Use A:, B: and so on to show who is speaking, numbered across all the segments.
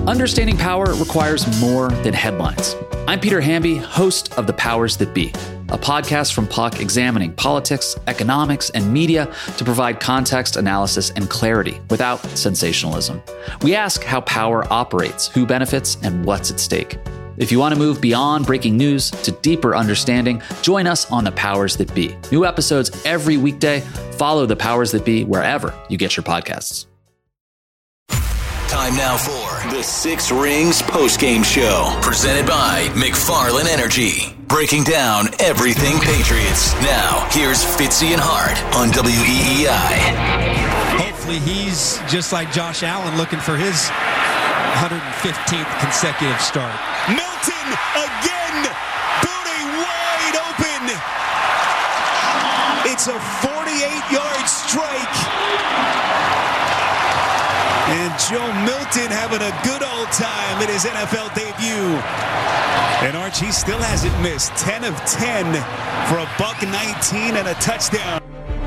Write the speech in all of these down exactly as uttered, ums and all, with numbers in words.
A: Understanding power requires more than headlines. I'm Peter Hamby, host of The Powers That Be, a podcast from Puck examining politics, economics, and media to provide context, analysis, and clarity without sensationalism. We ask how power operates, who benefits, and what's at stake. If you want to move beyond breaking news to deeper understanding, join us on The Powers That Be. New episodes every weekday. Follow The Powers That Be wherever you get your podcasts.
B: Time now for the Six Rings postgame show, presented by McFarland Energy. Breaking down everything Patriots. Now, here's Fitzy and Hart on W E E I.
C: Hopefully he's just like Josh Allen looking for his one hundred fifteenth consecutive start.
D: Milton again, booty wide open. It's a forty-eight yard strike. And Joe Milton having a good old time in his N F L debut. And Archie still hasn't missed. ten of ten for a buck nineteen and a touchdown.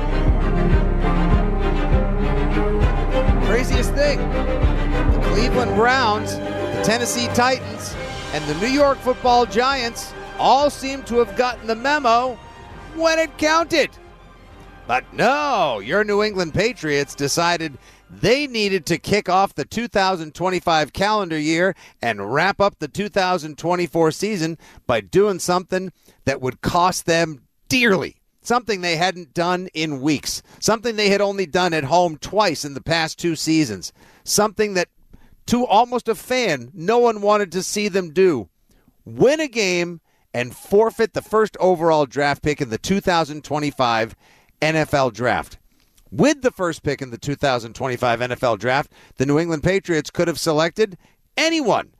E: Craziest thing, the Cleveland Browns, the Tennessee Titans, and the New York Football Giants all seem to have gotten the memo when it counted. But no, your New England Patriots decided they needed to kick off the two thousand twenty-five calendar year and wrap up the two thousand twenty-four season by doing something that would cost them dearly. Something they hadn't done in weeks. Something they had only done at home twice in the past two seasons. Something that, to almost a fan, no one wanted to see them do. Win a game and forfeit the first overall draft pick in the two thousand twenty-five N F L Draft. With the first pick in the two thousand twenty-five N F L Draft, the New England Patriots could have selected anyone.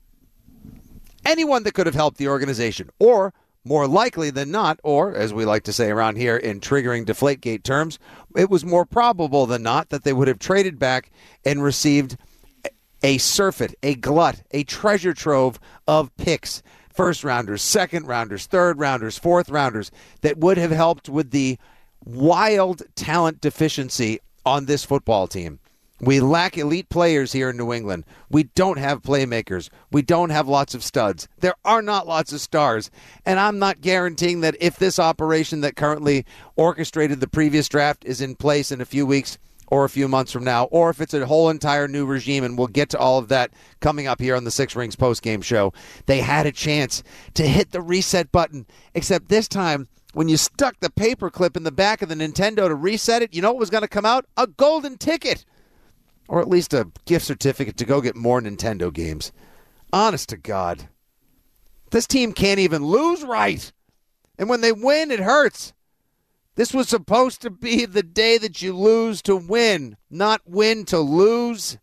E: Anyone that could have helped the organization. Or, more likely than not, or, as we like to say around here in triggering Deflategate terms, it was more probable than not that they would have traded back and received a surfeit, a glut, a treasure trove of picks. First rounders, second rounders, third rounders, fourth rounders that would have helped with the wild talent deficiency on this football team. We lack elite players here in New England. We don't have playmakers. We don't have lots of studs. There are not lots of stars. And I'm not guaranteeing that if this operation that currently orchestrated the previous draft is in place in a few weeks or a few months from now, or if it's a whole entire new regime, and we'll get to all of that coming up here on the Six Rings postgame show. They had a chance to hit the reset button, except this time, when you stuck the paperclip in the back of the Nintendo to reset it, you know what was going to come out? A golden ticket. Or at least a gift certificate to go get more Nintendo games. Honest to God. This team can't even lose right. And when they win, it hurts. This was supposed to be the day that you lose to win, not win to lose.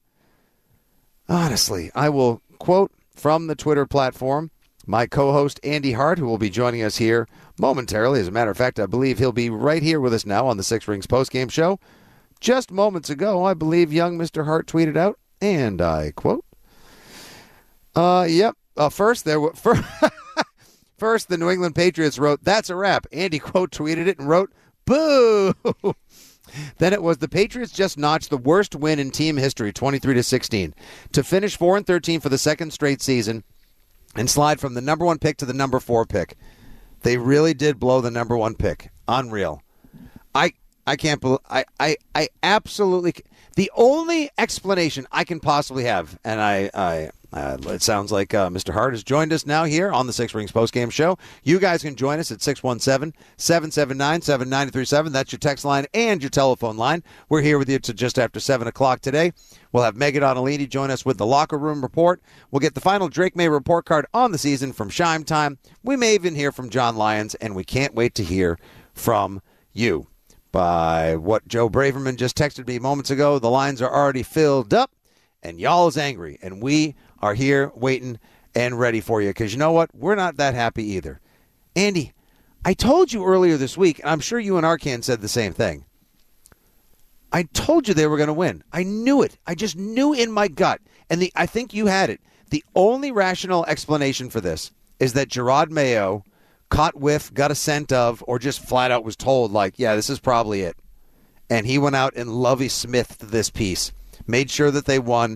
E: Honestly, I will quote from the Twitter platform my co-host Andy Hart, who will be joining us here momentarily. As a matter of fact, I believe he'll be right here with us now on the Six Rings postgame show. Just moments ago, I believe young Mister Hart tweeted out, and I quote, uh, yep, uh, first, there were, first, first, the New England Patriots wrote, "That's a wrap." Andy quote tweeted it and wrote, "Boo." Then it was, the Patriots just notched the worst win in team history, twenty-three to sixteen, to finish four and thirteen for the second straight season and slide from the number one pick to the number four pick. They really did blow the number one pick. Unreal. I I can't believe, I, I, I absolutely, the only explanation I can possibly have, and I, I uh, it sounds like uh, Mister Hart has joined us now here on the Six Rings postgame show. You guys can join us at six one seven, seven seven nine, seven nine three seven. That's your text line and your telephone line. We're here with you to just after seven o'clock today. We'll have Megan Donalini join us with the Locker Room Report. We'll get the final Drake May report card on the season from Shime Time. We may even hear from John Lyons, and we can't wait to hear from you. By what Joe Braverman just texted me moments ago, the lines are already filled up, and y'all is angry, and we are here waiting and ready for you, because you know what? We're not that happy either. Andy, I told you earlier this week, and I'm sure you and Arcan said the same thing. I told you they were going to win. I knew it. I just knew in my gut, and the I think you had it. The only rational explanation for this is that Gerard Mayo caught whiff, got a scent of, or just flat out was told, like, yeah, this is probably it. And he went out and Lovie Smithed this piece, made sure that they won,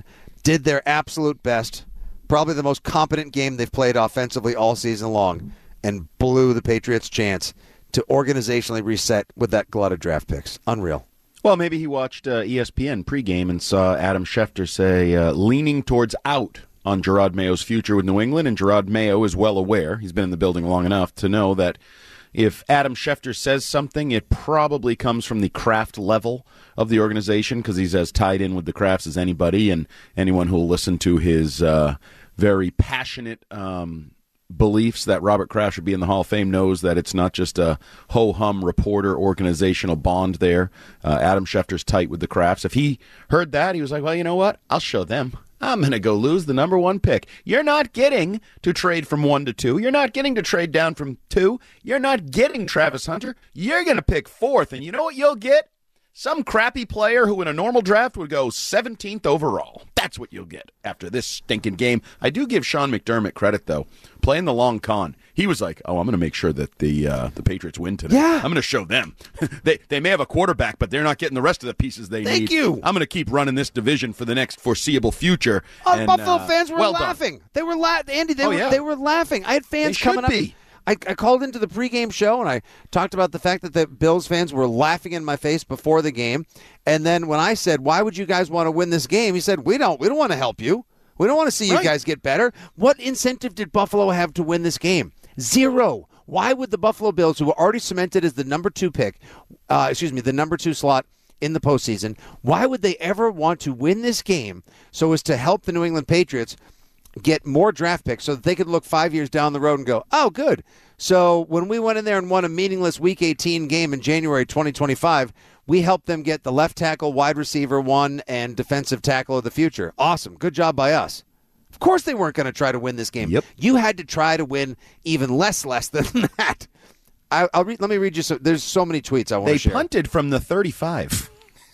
E: did their absolute best, probably the most competent game they've played offensively all season long, and blew the Patriots' chance to organizationally reset with that glut of draft picks. Unreal.
F: Well, maybe he watched uh, E S P N pregame and saw Adam Schefter say, uh, leaning towards out on Gerard Mayo's future with New England, and Gerard Mayo is well aware, he's been in the building long enough to know that if Adam Schefter says something, it probably comes from the craft level of the organization because he's as tied in with the crafts as anybody, and anyone who will listen to his uh, very passionate um, beliefs that Robert Kraft should be in the Hall of Fame knows that it's not just a ho-hum reporter organizational bond there. Uh, Adam Schefter's tight with the crafts. If he heard that, he was like, well, you know what? I'll show them. I'm going to go lose the number one pick. You're not getting to trade from one to two. You're not getting to trade down from two. You're not getting Travis Hunter. You're going to pick fourth. And you know what you'll get? Some crappy player who in a normal draft would go seventeenth overall. That's what you'll get after this stinking game. I do give Sean McDermott credit, though. Playing the long con. He was like, oh, I'm going to make sure that the uh, the Patriots win today.
E: Yeah.
F: I'm going to show them. they they may have a quarterback, but they're not getting the rest of the pieces they
E: Thank
F: need.
E: you.
F: I'm going to keep running this division for the next foreseeable future.
E: Oh,
F: and,
E: Buffalo
F: uh,
E: fans were
F: well
E: laughing.
F: Done.
E: They were la- Andy, they,
F: Oh,
E: were,
F: yeah.
E: they were laughing. I had fans
F: They
E: coming
F: should
E: up.
F: be.
E: I, I called into the pregame show, and I talked about the fact that the Bills fans were laughing in my face before the game. And then when I said, why would you guys want to win this game? He said, we don't. We don't want to help you. We don't want to see you
F: Right.
E: guys get better. What incentive did Buffalo have to win this game? Zero. Why would the Buffalo Bills, who were already cemented as the number two pick, uh, excuse me, the number two slot in the postseason, why would they ever want to win this game so as to help the New England Patriots get more draft picks so that they could look five years down the road and go, oh, good. So when we went in there and won a meaningless Week eighteen game in January twenty twenty-five, we helped them get the left tackle, wide receiver one, and defensive tackle of the future. Awesome. Good job by us. Of course they weren't going to try to win this game.
F: Yep.
E: You had to try to win even less less than that. I, I'll read, let me read you. So, there's so many tweets I want
F: They
E: to share.
F: punted from the thirty-five.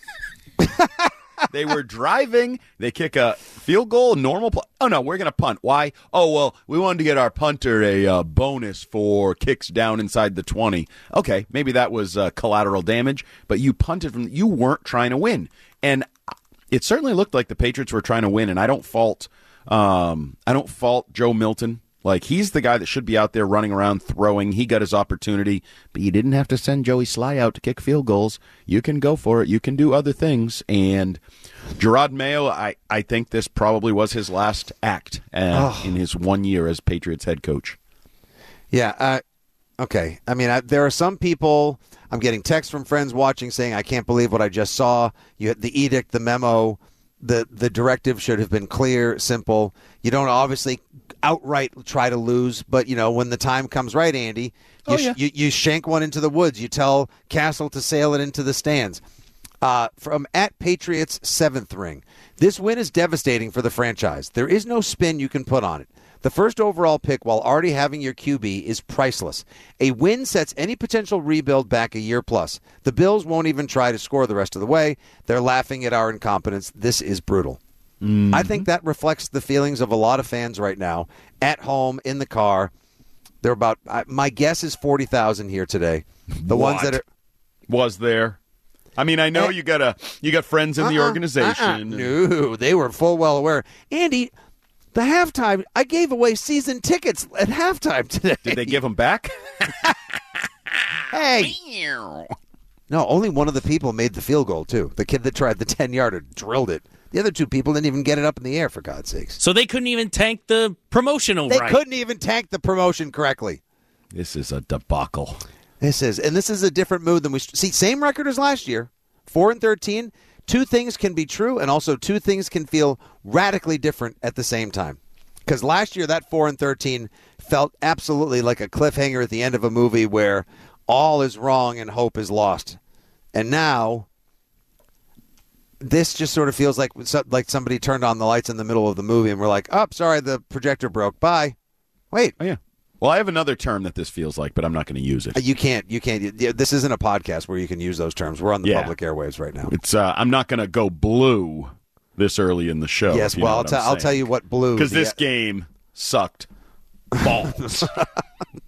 F: They were driving. They kick a field goal, normal. Pl- oh, no, we're going to punt. Why? Oh, well, we wanted to get our punter a uh, bonus for kicks down inside the twenty. Okay, maybe that was uh, collateral damage, but you punted from – you weren't trying to win. And it certainly looked like the Patriots were trying to win, and I don't fault um, I don't fault Joe Milton. Like, he's the guy that should be out there running around throwing. He got his opportunity, but you didn't have to send Joey Sly out to kick field goals. You can go for it. You can do other things. And Gerard Mayo, I, I think this probably was his last act uh, oh. in his one year as Patriots head coach.
E: Yeah, uh, okay. I mean, I, there are some people, I'm getting texts from friends watching saying, I can't believe what I just saw. You had the edict, the memo, the, the directive should have been clear, simple. You don't obviously outright try to lose, but you know when the time comes right, Andy, you,
F: oh, yeah.
E: sh- you you shank one into the woods. You tell Castle to sail it into the stands. Uh, from at Patriots seventh ring, this win is devastating for the franchise. There is no spin you can put on it. The first overall pick, while already having your Q B, is priceless. A win sets any potential rebuild back a year plus. The Bills won't even try to score the rest of the way. They're laughing at our incompetence. This is brutal. Mm-hmm. I think that reflects the feelings of a lot of fans right now, at home, in the car. They're about, my guess is forty thousand here today. The
F: what?
E: ones that are.
F: Was there? I mean, I know
E: and,
F: you got a you got friends in
E: uh-uh,
F: the organization.
E: Uh-uh. No, they were full well aware. Andy, the halftime, I gave away season tickets at halftime today.
F: Did they give them back?
E: Hey. No, only one of the people made the field goal, too. The kid that tried the ten-yarder drilled it. The other two people didn't even get it up in the air, for God's sakes.
G: So they couldn't even tank the promotional
E: They
G: right.
E: couldn't even tank the promotion correctly.
F: This is a debacle.
E: This is, and this is a different mood than we see. Same record as last year, four and thirteen. Two things can be true, and also two things can feel radically different at the same time. Because last year, that four and thirteen felt absolutely like a cliffhanger at the end of a movie where all is wrong and hope is lost. And now, this just sort of feels like like somebody turned on the lights in the middle of the movie and we're like, oh, sorry, the projector broke. Bye. Wait.
F: Oh, yeah. Well, I have another term that this feels like, but I'm not going to use it.
E: You can't. You can't. This isn't a podcast where you can use those terms. We're on the
F: yeah.
E: public airwaves right now.
F: It's. Uh, I'm not going to go blue this early in the show.
E: Yes, well, I'll, t- I'll tell you what blue.
F: Because this
E: the,
F: game sucked balls.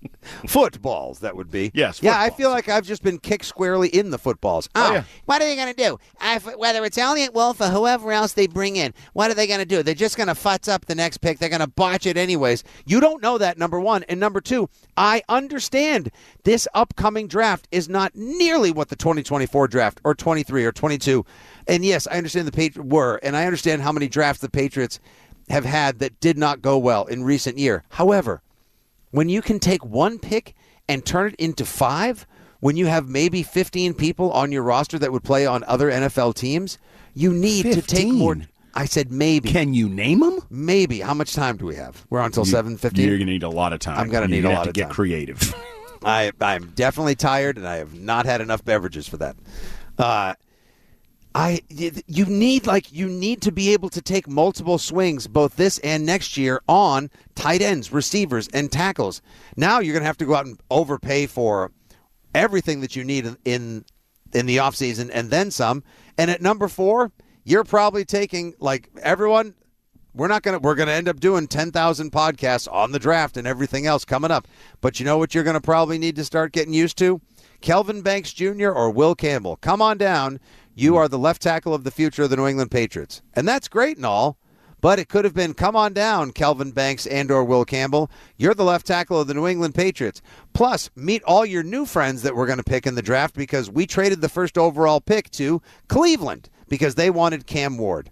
E: Footballs, that would be.
F: Yes,
E: Yeah, I
F: footballs.
E: feel like I've just been kicked squarely in the footballs. Oh,
F: Oh, yeah.
E: what are they going to do? I, whether it's Elliott Wolf or whoever else they bring in, what are they going to do? They're just going to futz up the next pick. They're going to botch it anyways. You don't know that, number one. And number two, I understand this upcoming draft is not nearly what the twenty twenty-four draft or twenty-three or twenty-two. And yes, I understand the Patriots were, and I understand how many drafts the Patriots have had that did not go well in recent year. However, when you can take one pick and turn it into five, when you have maybe fifteen people on your roster that would play on other N F L teams, you need to take
F: fifteen?
E: more. I said maybe.
F: Can you name them?
E: Maybe. How much time do we have? We're on until seven fifteen.
F: You're going to need a lot of time.
E: I'm gonna
F: You're
E: need a
F: have
E: lot
F: to
E: of
F: get
E: time.
F: creative.
E: I, I'm definitely tired, and I have not had enough beverages for that. Uh, I you need like you need to be able to take multiple swings both this and next year on tight ends, receivers, and tackles. Now you're going to have to go out and overpay for everything that you need in in, in the offseason and then some. And at number four, you're probably taking like everyone. We're not gonna. We're gonna end up doing ten thousand podcasts on the draft and everything else coming up. But you know what? You're gonna probably need to start getting used to. Kelvin Banks Junior or Will Campbell, come on down. You are the left tackle of the future of the New England Patriots, and that's great and all. But it could have been, come on down, Kelvin Banks and or Will Campbell. You're the left tackle of the New England Patriots. Plus, meet all your new friends that we're going to pick in the draft because we traded the first overall pick to Cleveland because they wanted Cam Ward.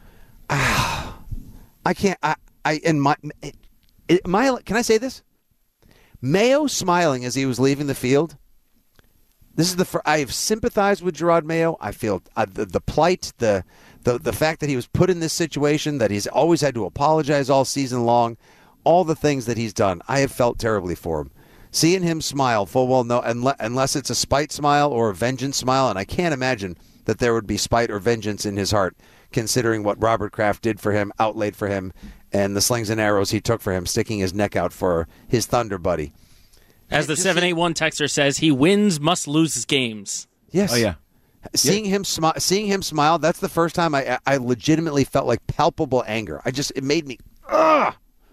E: Ah, I can't. I. I. And my. It, it, my. Can I say this? Mayo smiling as he was leaving the field. This is the. Fir- I have sympathized with Gerard Mayo. I feel uh, the, the plight, the, the the fact that he was put in this situation, that he's always had to apologize all season long, all the things that he's done. I have felt terribly for him. Seeing him smile, full well, no, unless, unless it's a spite smile or a vengeance smile, and I can't imagine that there would be spite or vengeance in his heart, considering what Robert Kraft did for him, outlaid for him, and the slings and arrows he took for him, sticking his neck out for his Thunder buddy.
G: As the seven eight one texter says, he wins, must lose his games.
E: Yes.
F: Oh, yeah.
E: Seeing him smile, seeing him smile, that's the first time I I legitimately felt like palpable anger. I just, it made me, ugh,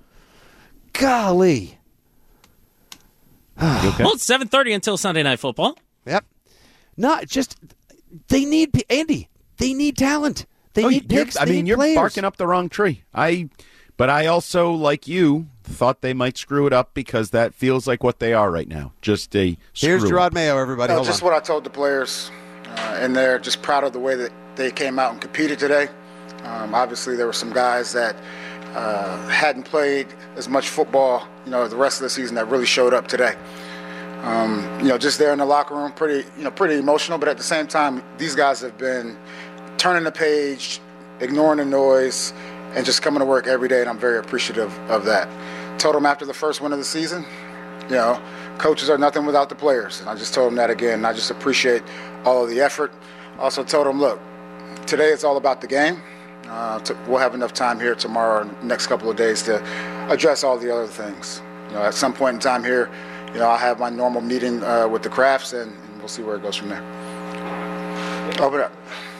E: golly.
F: Okay?
G: Well, it's seven thirty until Sunday Night Football.
E: Yep. Not just, they need, Andy, they need talent. They
F: Oh,
E: need
F: you're-
E: picks.
F: I
E: they
F: mean,
E: need
F: you're
E: players.
F: barking up the wrong tree. I, but I also, like you, thought they might screw it up because that feels like what they are right now. Just a
E: Here's
F: screw
E: Gerard
F: up.
E: Mayo, everybody.
H: Uh,
E: Hold
H: just
E: on.
H: what I told the players, uh, and they're just proud of the way that they came out and competed today. Um, obviously, there were some guys that uh, hadn't played as much football, you know, the rest of the season that really showed up today. Um, you know, just there in the locker room, pretty, you know, pretty emotional. But at the same time, these guys have been turning the page, ignoring the noise, and just coming to work every day. And I'm very appreciative of that. Told them after the first win of the season, you know, coaches are nothing without the players. And I just told them that again. And I just appreciate all of the effort. Also told them, look, today it's all about the game. Uh, to, we'll have enough time here tomorrow and next couple of days to address all the other things. You know, at some point in time here, you know, I'll have my normal meeting uh, with the Crafts, and, and we'll see where it goes from there. Open it up.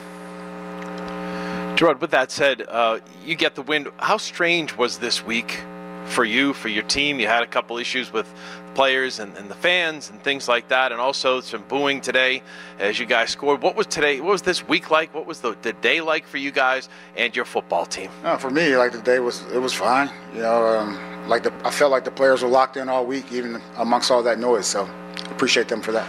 I: Gerard, with that said, uh, you get the win. How strange was this week for you, for your team? You had a couple issues with players and, and the fans and things like that, and also some booing today as you guys scored. What was today? What was this week like? What was the, the day like for you guys and your football team?
H: No, for me, like the day was, it was fine. You know, um, like the, I felt like the players were locked in all week, even amongst all that noise. So, appreciate them for that.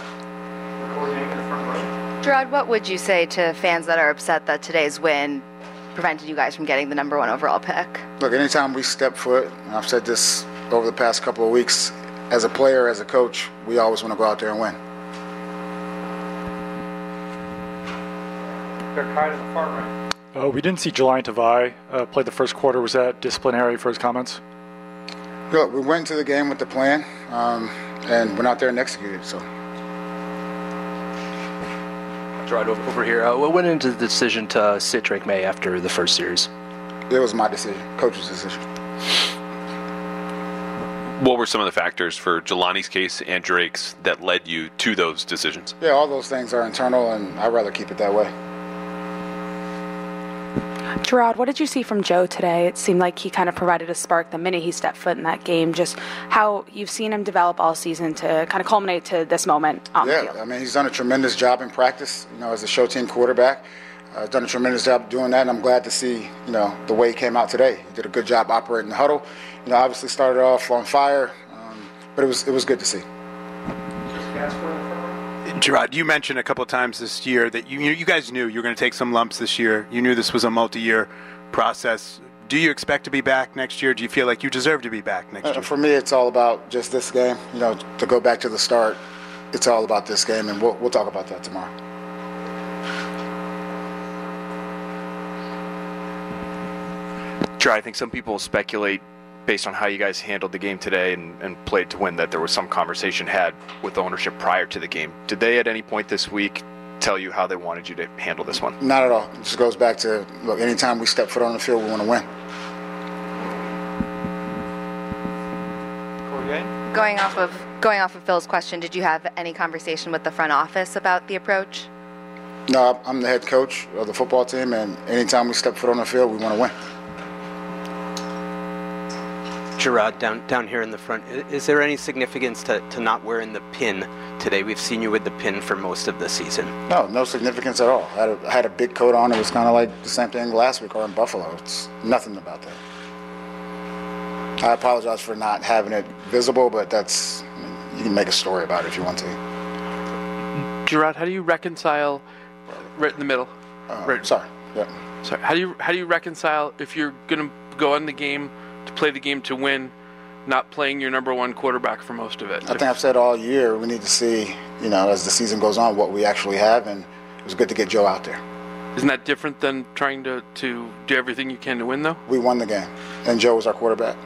J: Gerard, what would you say to fans that are upset that today's win prevented you guys from getting the number one overall pick?
H: Look, anytime we step foot, and I've said this over the past couple of weeks, as a player, as a coach, we always want to go out there and win.
K: They're kind of the far right. Uh, we didn't see Jelani Tavai uh, play the first quarter. Was that disciplinary for his comments?
H: Look, we went into the game with the plan, um, and went out there and executed. So.
L: Gerard, over here. Uh, what went into the decision to sit Drake May after the first series?
H: It was my decision, coach's decision.
M: What were some of the factors for Jelani's case and Drake's that led you to those decisions?
H: Yeah, all those things are internal, and I'd rather keep it that way.
N: Gerard, what did you see from Joe today? It seemed like he kind of provided a spark the minute he stepped foot in that game. Just how you've seen him develop all season to kind of culminate to this moment on
H: yeah,
N: the field.
H: I mean, he's done a tremendous job in practice, you know, as a show team quarterback. Uh, he's done a tremendous job doing that, and I'm glad to see, you know, the way he came out today. He did a good job operating the huddle. You know, obviously started off on fire, um, but it was it was good to see.
O: Gerard, you mentioned a couple of times this year that you you guys knew you were going to take some lumps this year. You knew this was a multi-year process. Do you expect to be back next year? Do you feel like you deserve to be back next year?
H: Uh, for me, it's all about just this game. You know, to go back to the start, it's all about this game, and we'll we'll talk about that tomorrow.
P: Gerard, I think some people speculate, based on how you guys handled the game today and, and played to win, that there was some conversation had with ownership prior to the game. Did they at any point this week tell you how they wanted you to handle this one?
H: Not at all. It just goes back to, look, anytime we step foot on the field, we want to win.
J: Going off of going off of Phil's question, did you have any conversation with the front office about the approach?
H: No, I'm the head coach of the football team, and anytime we step foot on the field, we want to win.
Q: Gerard, down down here in the front, is there any significance to, to not wearing the pin today? We've seen you with the pin for most of the season.
H: No, no significance at all. I had a, I had a big coat on. It was kind of like the same thing last week or in Buffalo. It's nothing about that. I apologize for not having it visible, but that's, I mean, you can make a story about it if you want to.
R: Gerard, how do you reconcile right in the middle?
H: Uh,
R: right.
H: Sorry. Yeah.
R: Sorry. How do you how do you reconcile if you're going to go on the game to play the game to win, not playing your number one quarterback for most of it?
H: I think I've said all year we need to see, you know, as the season goes on, what we actually have, and it was good to get Joe out there.
R: Isn't that different than trying to, to do everything you can to win, though?
H: We won the game, and Joe was our quarterback.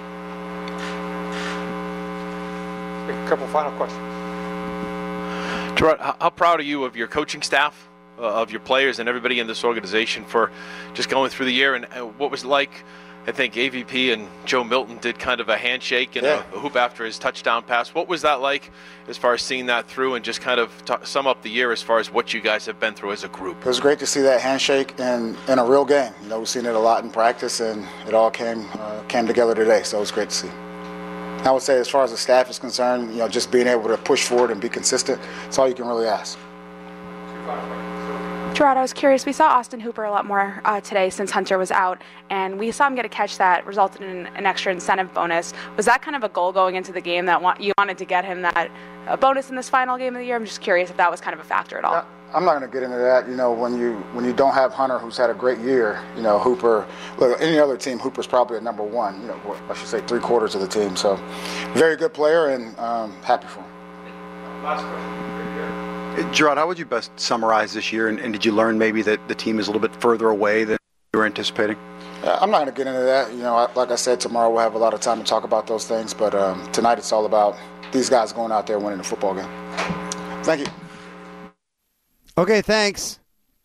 K: A couple final questions.
I: Gerard, how, how proud are you of your coaching staff, uh, of your players, and everybody in this organization for just going through the year? And uh, what was it like? I think A V P and Joe Milton did kind of a handshake and yeah. a, a hoop after his touchdown pass. What was that like as far as seeing that through, and just kind of t- sum up the year as far as what you guys have been through as a group?
H: It was great to see that handshake in, in a real game. You know, we've seen it a lot in practice, and it all came uh, came together today, so it was great to see. I would say as far as the staff is concerned, you know, just being able to push forward and be consistent, that's all you can really ask.
N: Gerard, I was curious. We saw Austin Hooper a lot more uh, today since Hunter was out, and we saw him get a catch that resulted in an extra incentive bonus. Was that kind of a goal going into the game that want, you wanted to get him that uh, bonus in this final game of the year? I'm just curious if that was kind of a factor at all.
H: Uh, I'm not going to get into that. You know, when you when you don't have Hunter, who's had a great year, you know, Hooper, look, any other team, Hooper's probably a number one, you know, I should say three quarters of the team. So, very good player, and um, happy for him.
S: Last question. Gerard, how would you best summarize this year, and, and did you learn maybe that the team is a little bit further away than you were anticipating?
H: Uh, I'm not going to get into that. You know, I, like I said, tomorrow we'll have a lot of time to talk about those things, but um, tonight it's all about these guys going out there winning the football game. Thank you.
E: Okay, thanks.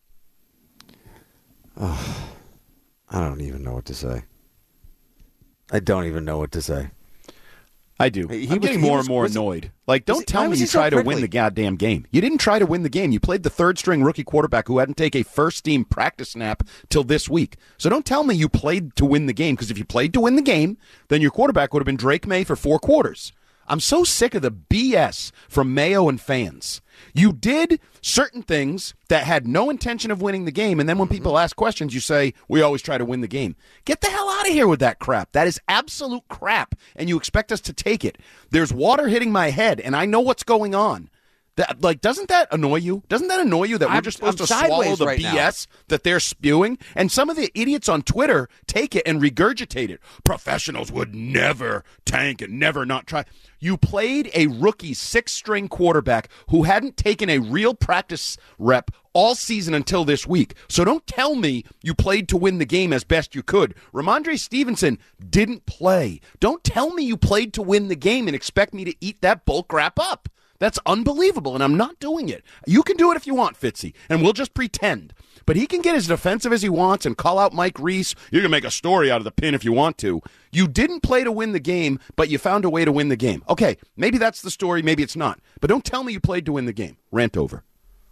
E: Oh, I don't even know what to say. I don't even know what to say.
F: I do.
E: He
F: I'm
E: was,
F: getting more
E: was,
F: and more
E: was,
F: annoyed. Like, don't
E: he,
F: tell me you
E: so
F: try to
E: prickly?
F: win the goddamn game. You didn't try to win the game. You played the third-string rookie quarterback who hadn't taken a first-team practice snap till this week. So don't tell me you played to win the game, because if you played to win the game, then your quarterback would have been Drake May for four quarters. I'm so sick of the B S from Mayo and fans. You did certain things that had no intention of winning the game, and then when people ask questions, you say, we always try to win the game. Get the hell out of here with that crap. That is absolute crap, and you expect us to take it. There's water hitting my head, and I know what's going on. That, like, doesn't that annoy you? Doesn't that annoy you that we're
E: I'm,
F: just supposed
E: I'm
F: to swallow the
E: right
F: B S
E: now.
F: that they're spewing? And some of the idiots on Twitter take it and regurgitate it. Professionals would never tank and never not try. You played a rookie six-string quarterback who hadn't taken a real practice rep all season until this week. So don't tell me you played to win the game as best you could. Ramondre Stevenson didn't play. Don't tell me you played to win the game and expect me to eat that bull crap up. That's unbelievable, and I'm not doing it. You can do it if you want, Fitzy, and we'll just pretend. But he can get as defensive as he wants and call out Mike Reese. You can make a story out of the pin if you want to. You didn't play to win the game, but you found a way to win the game. Okay, maybe that's the story, maybe it's not. But don't tell me you played to win the game. Rant over.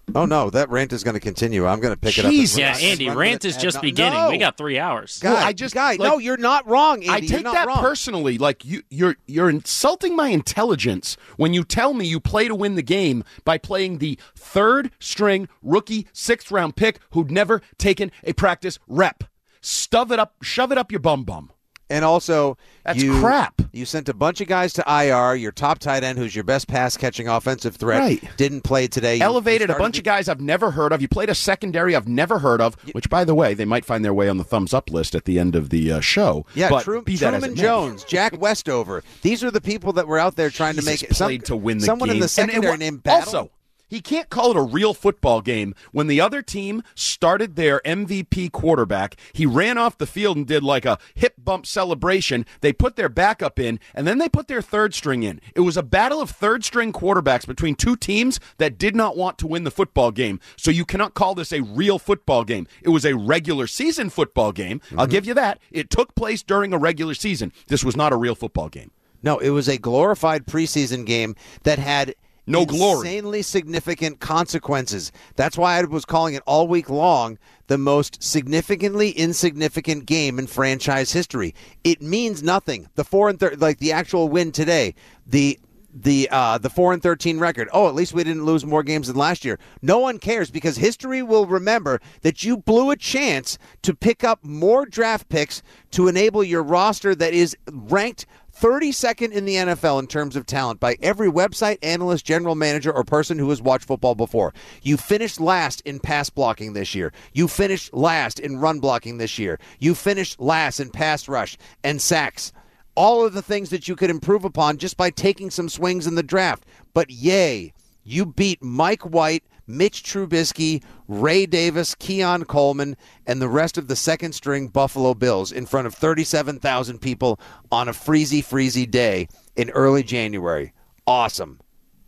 E: Oh, no, that rant is going to continue. I'm going to pick
G: Jeez.
E: it up. And
G: Yeah,
E: run-
G: Andy,
E: run
G: rant
E: with
G: is
E: it.
G: just
E: And-
G: beginning.
E: No.
G: We got three hours.
E: Guy,
F: Well, I just-
E: guy,
F: like-
E: no, you're not wrong, Andy.
F: I
E: You're
F: take
E: not
F: that
E: wrong.
F: personally. Like you, you're you're insulting my intelligence when you tell me you play to win the game by playing the third string rookie sixth round pick who'd never taken a practice rep. Stuff it up, shove it up your bum bum.
E: And also,
F: That's
E: you,
F: crap.
E: You sent a bunch of guys to I R. Your top tight end, who's your best pass-catching offensive threat,
F: Right.
E: didn't play today. You-
F: Elevated
E: you
F: a bunch
E: started-
F: of guys I've never heard of. You played a secondary I've never heard of, which, by the way, they might find their way on the thumbs up list at the end of the uh, show.
E: Yeah,
F: but
E: Tru-
F: be that as
E: Truman
F: it may.
E: Jones, Jack Westover. These are the people that were out there trying to
F: Jesus
E: make it. Some,
F: played to win the
E: someone
F: game.
E: in the
F: And-
E: secondary
F: and,
E: named Battle.
F: Also, he can't call it a real football game when the other team started their M V P quarterback. He ran off the field and did like a hip bump celebration. They put their backup in, and then they put their third string in. It was a battle of third string quarterbacks between two teams that did not want to win the football game. So you cannot call this a real football game. It was a regular season football game.
E: Mm-hmm.
F: I'll give you that. It took place during a regular season. This was not a real football game.
E: No, it was a glorified preseason game that had
F: No glory.
E: insanely significant consequences. That's why I was calling it all week long the most significantly insignificant game in franchise history. It means nothing. The four and thir- like the actual win today, the the uh, the four and thirteen record. Oh, at least we didn't lose more games than last year. No one cares because history will remember that you blew a chance to pick up more draft picks to enable your roster that is ranked thirty-second in the N F L in terms of talent by every website, analyst, general manager, or person who has watched football before. You finished last in pass blocking this year. You finished last in run blocking this year. You finished last in pass rush and sacks. All of the things that you could improve upon just by taking some swings in the draft. But yay, you beat Mike White, Mitch Trubisky, Ray Davis, Keon Coleman, and the rest of the second-string Buffalo Bills in front of thirty-seven thousand people on a freezy, freezy day in early January. Awesome.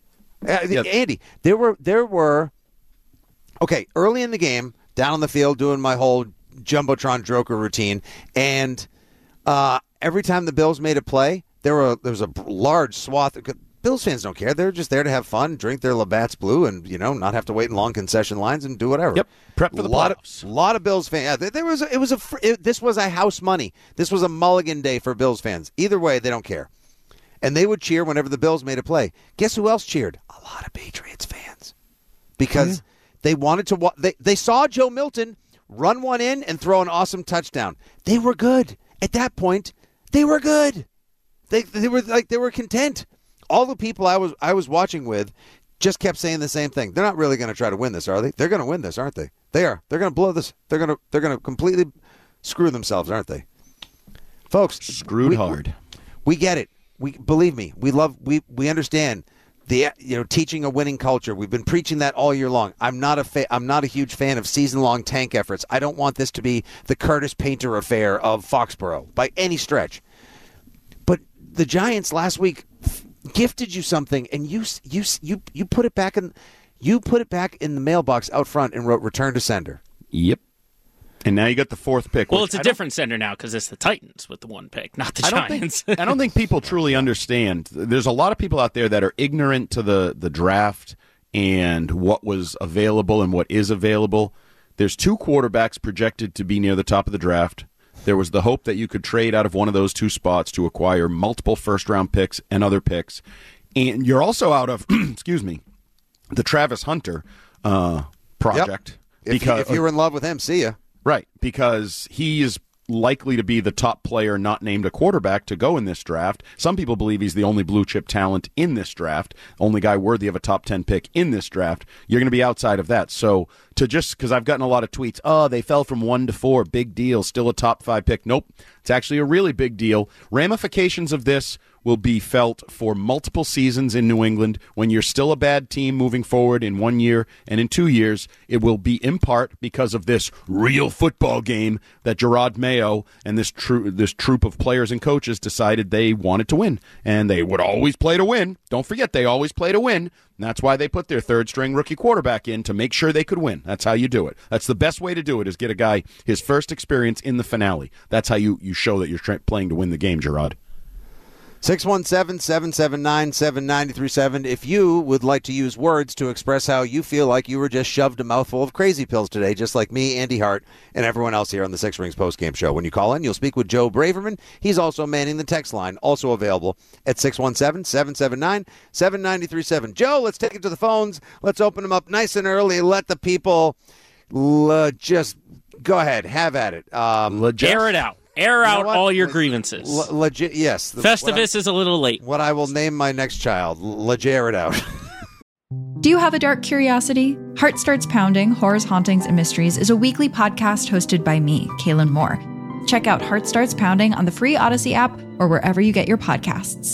E: Uh,
F: Yep.
E: Andy, there were there were okay early in the game, down on the field doing my whole jumbotron Droker routine, and uh, every time the Bills made a play, there were there was a large swath. Bills fans don't care. They're just there to have fun, drink their Labatt's Blue, and you know, not have to wait in long concession lines and do whatever.
F: Yep, prep for the
E: lot
F: playoffs.
E: Of, lot of Bills fans. Yeah, there, there was a, it was a fr- it, this was a house money. This was a mulligan day for Bills fans. Either way, they don't care, and they would cheer whenever the Bills made a play. Guess who else cheered? A lot of Patriots fans, because they wanted to. Wa- they they saw Joe Milton run one in and throw an awesome touchdown. They were good at that point. They were good. They they were like they were content. All the people I was I was watching with just kept saying the same thing. They're not really going to try to win this, are they? They're going to win this, aren't they? They are. They're going to blow this. They're going to they're going to completely screw themselves, aren't they? Folks,
F: Screwed
E: we,
F: hard.
E: We get it. We believe me. We love we we understand the you know teaching a winning culture. We've been preaching that all year long. I'm not a fa- I'm not a huge fan of season-long tank efforts. I don't want this to be the Curtis Painter affair of Foxborough by any stretch. But the Giants last week gifted you something, and you you you you put it back in you put it back in the mailbox out front and wrote "Return to Sender."
F: Yep. And now you got the fourth pick.
G: Well,
F: which
G: it's a
F: I don't-
G: different sender now because it's the Titans with the one pick, not the
F: I don't
G: Giants.
F: think I don't think people truly understand. There's a lot of people out there that are ignorant to the the draft and what was available and what is available. There's two quarterbacks projected to be near the top of the draft. There was the hope that you could trade out of one of those two spots to acquire multiple first-round picks and other picks. And you're also out of, excuse me, the Travis Hunter uh, project.
E: If, you, if you were in love with him, see ya.
F: Right, because he is likely to be the top player not named a quarterback to go in this draft. Some people believe he's the only blue-chip talent in this draft, only guy worthy of a top ten pick in this draft. You're going to be outside of that. So to just, because I've gotten a lot of tweets, oh, they fell from one to four, big deal, still a top five pick. Nope, it's actually a really big deal. Ramifications of this will be felt for multiple seasons in New England. When you're still a bad team moving forward in one year and in two years, it will be in part because of this real football game that Gerard Mayo and this tro- this troop of players and coaches decided they wanted to win. And they would always play to win. Don't forget, they always play to win. And that's why they put their third-string rookie quarterback in, to make sure they could win. That's how you do it. That's the best way to do it, is get a guy his first experience in the finale. That's how you, you show that you're tra- playing to win the game, Gerard.
E: six one seven, seven seven nine, seven nine three seven. If you would like to use words to express how you feel like you were just shoved a mouthful of crazy pills today, just like me, Andy Hart, and everyone else here on the Six Rings postgame show. When you call in, you'll speak with Joe Braverman. He's also manning the text line, also available at six one seven, seven seven nine, seven nine three seven. Joe, let's take it to the phones. Let's open them up nice and early. Let the people uh, just go ahead. Have at it. Um,
G: Air it out. Air out
E: You know what?
G: all your
E: Le-
G: grievances.
E: Le- legit, yes. The-
G: Festivus
E: what I-
G: is a little late.
E: What I will name my next child. Legit it out.
T: Do you have a dark curiosity? Heart Starts Pounding, Horrors, Hauntings, and Mysteries is a weekly podcast hosted by me, Kaylin Moore. Check out Heart Starts Pounding on the free Odyssey app or wherever you get your podcasts.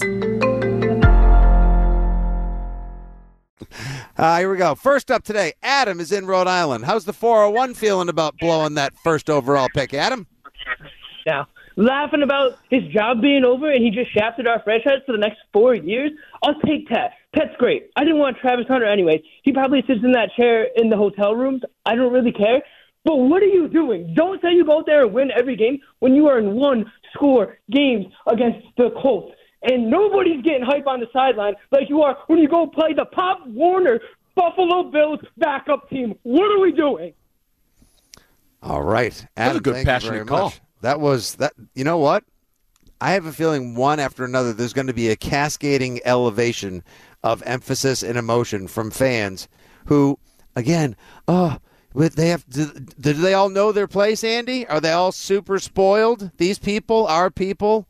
E: Uh, here we go. First up today, Adam is in Rhode Island. How's the four oh one feeling about blowing that first overall pick, Adam?
U: Now, laughing about his job being over and he just shafted our franchise for the next four years, I'll take Tet. Tet's great. I didn't want Travis Hunter anyways. He probably sits in that chair in the hotel rooms. I don't really care. But what are you doing? Don't say you go out there and win every game when you are in one-score games against the Colts. And nobody's getting hype on the sideline like you are when you go play the Pop Warner Buffalo Bills backup team. What are we doing?
E: All right. Adam,
F: That was a good,
E: thank you
F: passionate
E: very
F: call.
E: much. That was that. You know what? I have a feeling one after another, there's going to be a cascading elevation of emphasis and emotion from fans who, again, oh, but they have. Do, do they all know their place, Andy? Are they all super spoiled? These people, our people.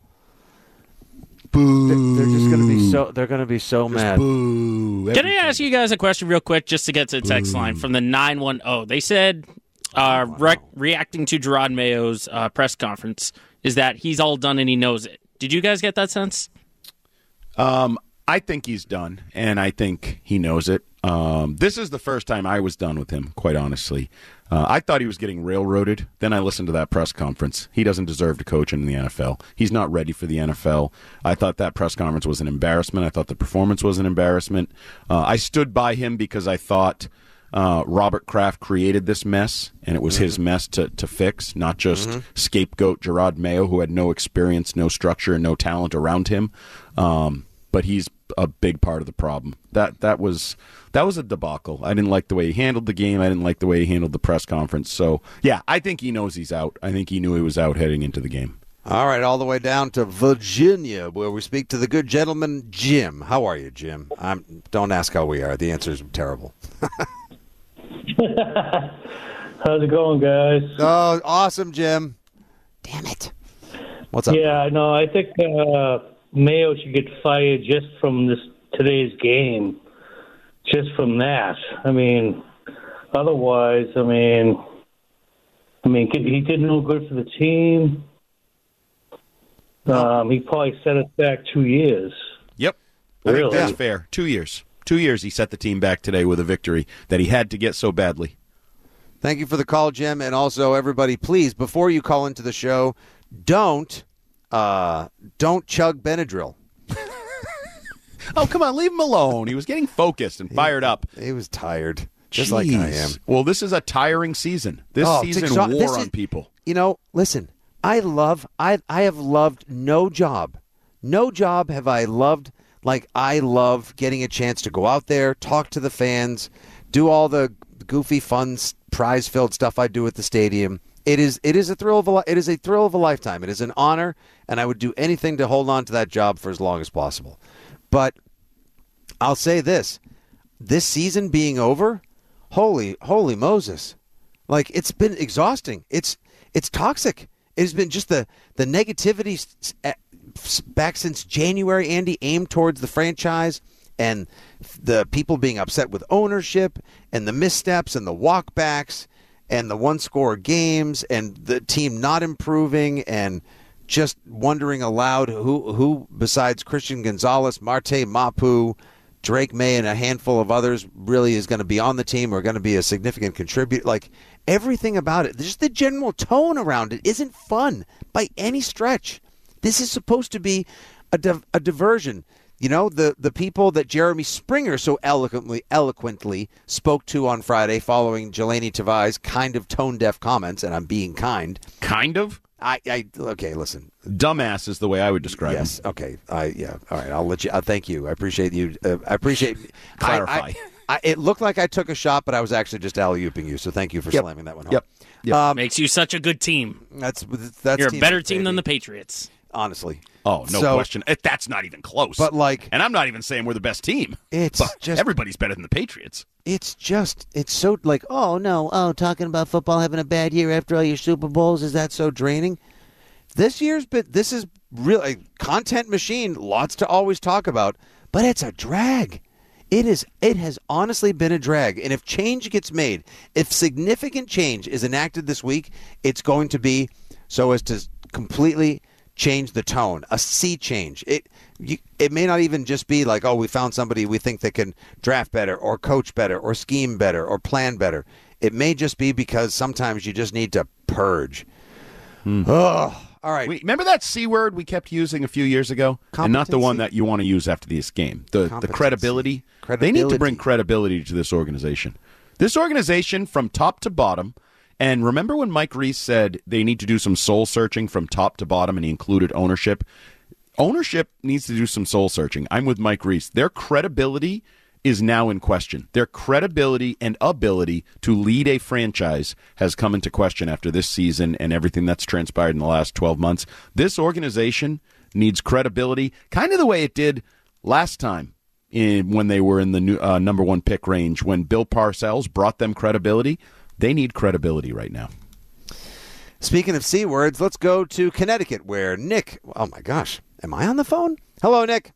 F: Boo.
E: They're just going to be so. They're going to be so mad.
F: Boo.
G: Can I ask you guys a question real quick just to get to the text line from the nine one zero? They said, uh, rec- reacting to Gerard Mayo's uh, press conference, is that he's all done and he knows it. Did you guys get that sense?
F: Um, I think he's done, and I think he knows it. Um, this is the first time I was done with him, quite honestly. Uh, I thought he was getting railroaded. Then I listened to that press conference. He doesn't deserve to coach in the N F L. He's not ready for the N F L. I thought that press conference was an embarrassment. I thought the performance was an embarrassment. Uh, I stood by him because I thought uh, Robert Kraft created this mess, and it was mm-hmm. his mess to, to fix, not just mm-hmm. scapegoat Gerard Mayo, who had no experience, no structure, and no talent around him. Um, but he's a big part of the problem. That that was that was a debacle. I didn't like the way he handled the game. I didn't like the way he handled the press conference. So, yeah, I think he knows he's out. I think he knew he was out heading into the game.
E: All right, all the way down to Virginia, where we speak to the good gentleman, Jim. How are you, Jim? I'm, don't ask how we are. The answer is terrible.
U: How's it going, guys?
E: Oh, awesome, Jim. Damn it. What's up?
U: Yeah, no, I think uh, Mayo should get fired just from this today's game, just from that. I mean, otherwise, I mean, I mean, he did no good for the team. Um, he probably set us back two years.
F: Yep, I
U: Really?
F: think that's fair. Two years. Two years he set the team back today with a victory that he had to get so badly.
E: Thank you for the call, Jim. And also, everybody, please, before you call into the show, don't uh, don't chug Benadryl.
F: Oh, come on, leave him alone. He was getting focused and fired up.
E: He was tired, just like I am.
F: Well, this is a tiring season. This
E: Oh, it's
F: season
E: exha-
F: wore
E: this
F: on
E: is-
F: people.
E: You know, listen, I love, I I have loved no job. No job have I loved like I love getting a chance to go out there, talk to the fans, do all the goofy, fun, prize-filled stuff I do at the stadium. It is it is a thrill of a li- it is a thrill of a lifetime. It is an honor, and I would do anything to hold on to that job for as long as possible. But I'll say this: this season being over, holy holy Moses, like it's been exhausting. It's it's toxic. It's been just the the negativity s- s- back since January. Andy, aimed towards the franchise and the people being upset with ownership and the missteps and the walkbacks and the one-score games and the team not improving and just wondering aloud who who besides Christian Gonzalez, Marte Mapu, Drake May, and a handful of others really is going to be on the team or going to be a significant contributor. Like everything about it, just the general tone around it isn't fun by any stretch. This is supposed to be a, div- a diversion. You know, the, the people that Jeremy Springer so eloquently eloquently spoke to on Friday following Jelani Tavai's kind of tone-deaf comments, and I'm being kind.
F: Kind of?
E: I, I okay. Listen,
F: dumbass is the way I would describe him.
E: Yes. Okay. I yeah. All right. I'll let you. Uh, thank you. I appreciate you. Uh, I appreciate.
F: Clarify.
E: I, I, I, it looked like I took a shot, but I was actually just alley-ooping you. So thank you for
F: Yep.
E: slamming that one home.
F: Yep. Yep.
E: Um,
G: Makes you such a good team.
E: That's that's.
G: You're a
E: team
G: better
E: up,
G: team
E: baby.
G: than the Patriots.
E: Honestly.
F: Oh, no
E: So-
F: question. It, that's not even close.
E: But like,
F: and I'm not even saying we're the best team.
E: It's
F: but
E: just
F: everybody's better than the Patriots.
E: It's just it's so like oh no oh talking about football having a bad year after all your Super Bowls, is that so draining? This year's been this is really content machine. Lots to always talk about, but it's a drag. It is. It has honestly been a drag. And if change gets made, if significant change is enacted this week, it's going to be so as to completely change the tone, a sea change. It you, it may not even just be like, oh, we found somebody we think that can draft better or coach better or scheme better or plan better. It may just be because sometimes you just need to purge.
F: Hmm.
E: Oh, all right.
F: We, remember that C word we kept using a few years ago? And not the one that you want to use after this game. The, the credibility.
E: credibility.
F: They need to bring credibility to this organization. This organization from top to bottom. And remember when Mike Reese said they need to do some soul searching from top to bottom, and he included ownership? Ownership needs to do some soul searching. I'm with Mike Reese. Their credibility is now in question. Their credibility and ability to lead a franchise has come into question after this season and everything that's transpired in the last twelve months. This organization needs credibility, kind of the way it did last time in, when they were in the new, uh, number one pick range, when Bill Parcells brought them credibility. They need credibility right now.
E: Speaking of C words, let's go to Connecticut where Nick, oh my gosh, am I on the phone? Hello, Nick.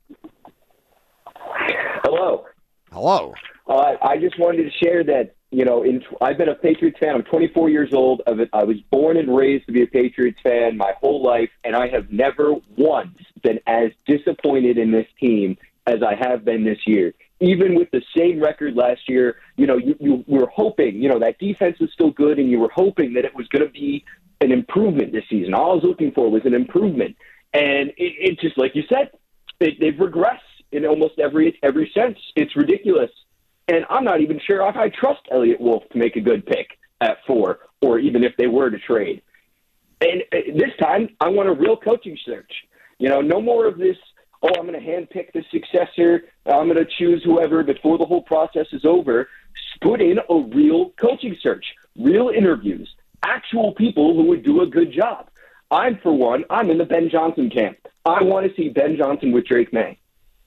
A: Hello.
E: Hello.
A: Uh, I just wanted to share that, you know, in, I've been a Patriots fan. I'm twenty-four years old. I was born and raised to be a Patriots fan my whole life, and I have never once been as disappointed in this team as I have been this year. Even with the same record last year, you know, you, you were hoping, you know, that defense was still good, and you were hoping that it was going to be an improvement this season. All I was looking for was an improvement. And it, it just, like you said, it, they've regressed in almost every every sense. It's ridiculous. And I'm not even sure if I trust Elliott Wolf to make a good pick at four, or even if they were to trade. And uh, this time, I want a real coaching search. You know, no more of this, oh, I'm going to handpick the successor, I'm going to choose whoever before the whole process is over. Put in a real coaching search, real interviews, actual people who would do a good job. I'm, for one, I'm in the Ben Johnson camp. I want to see Ben Johnson with Drake May.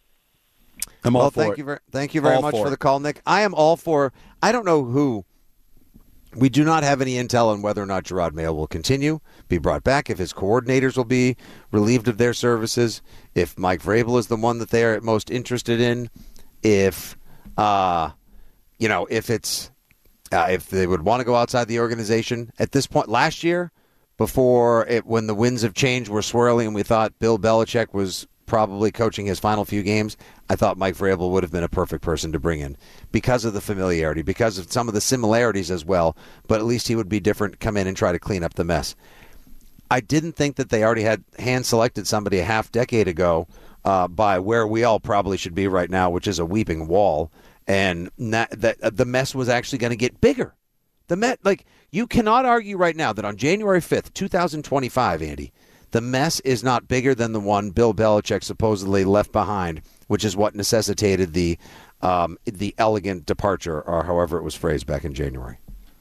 F: I'm all
E: well,
F: for
E: thank
F: it.
E: you very, thank you very
F: All
E: much
F: for
E: for
F: it.
E: the call, Nick. I am all for. I don't know who. We do not have any intel on whether or not Gerard Mayo will continue, be brought back, if his coordinators will be relieved of their services, if Mike Vrabel is the one that they are most interested in, if, uh, you know, if it's, uh, if they would want to go outside the organization. At this point, last year, before it, when the winds of change were swirling and we thought Bill Belichick was probably coaching his final few games, I thought Mike Vrabel would have been a perfect person to bring in because of the familiarity, because of some of the similarities as well, but at least he would be different, come in and try to clean up the mess. I didn't think that they already had hand-selected somebody a half decade ago uh, by where we all probably should be right now, which is a weeping wall, and that, that uh, the mess was actually going to get bigger. The Met, like, you cannot argue right now that on January fifth, twenty twenty-five, Andy, the mess is not bigger than the one Bill Belichick supposedly left behind, which is what necessitated the um, the elegant departure, or however it was phrased back in January.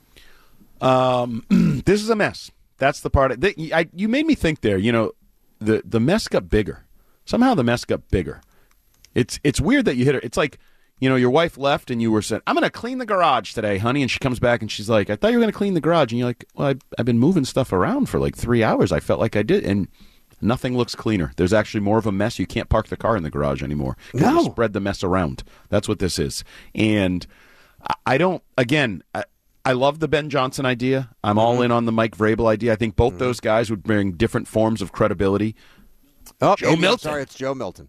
F: Um, this is a mess. That's the part. Of, that, I, you made me think there. You know, the the mess got bigger. Somehow the mess got bigger. It's it's weird that you hit her. It's like, you know, your wife left and you were saying, I'm going to clean the garage today, honey. And she comes back and she's like, I thought you were going to clean the garage. And you're like, well, I've, I've been moving stuff around for like three hours. I felt like I did. And nothing looks cleaner. There's actually more of a mess. You can't park the car in the garage anymore.
E: No.
F: You spread the mess around. That's what this is. And I, I don't, again, I, I love the Ben Johnson idea. I'm all
E: Mm-hmm.
F: in on the Mike Vrabel idea. I think both mm-hmm. those guys would bring different forms of credibility.
E: Oh,
F: Joe
E: Andy,
F: Milton.
E: I'm sorry, it's Joe Milton.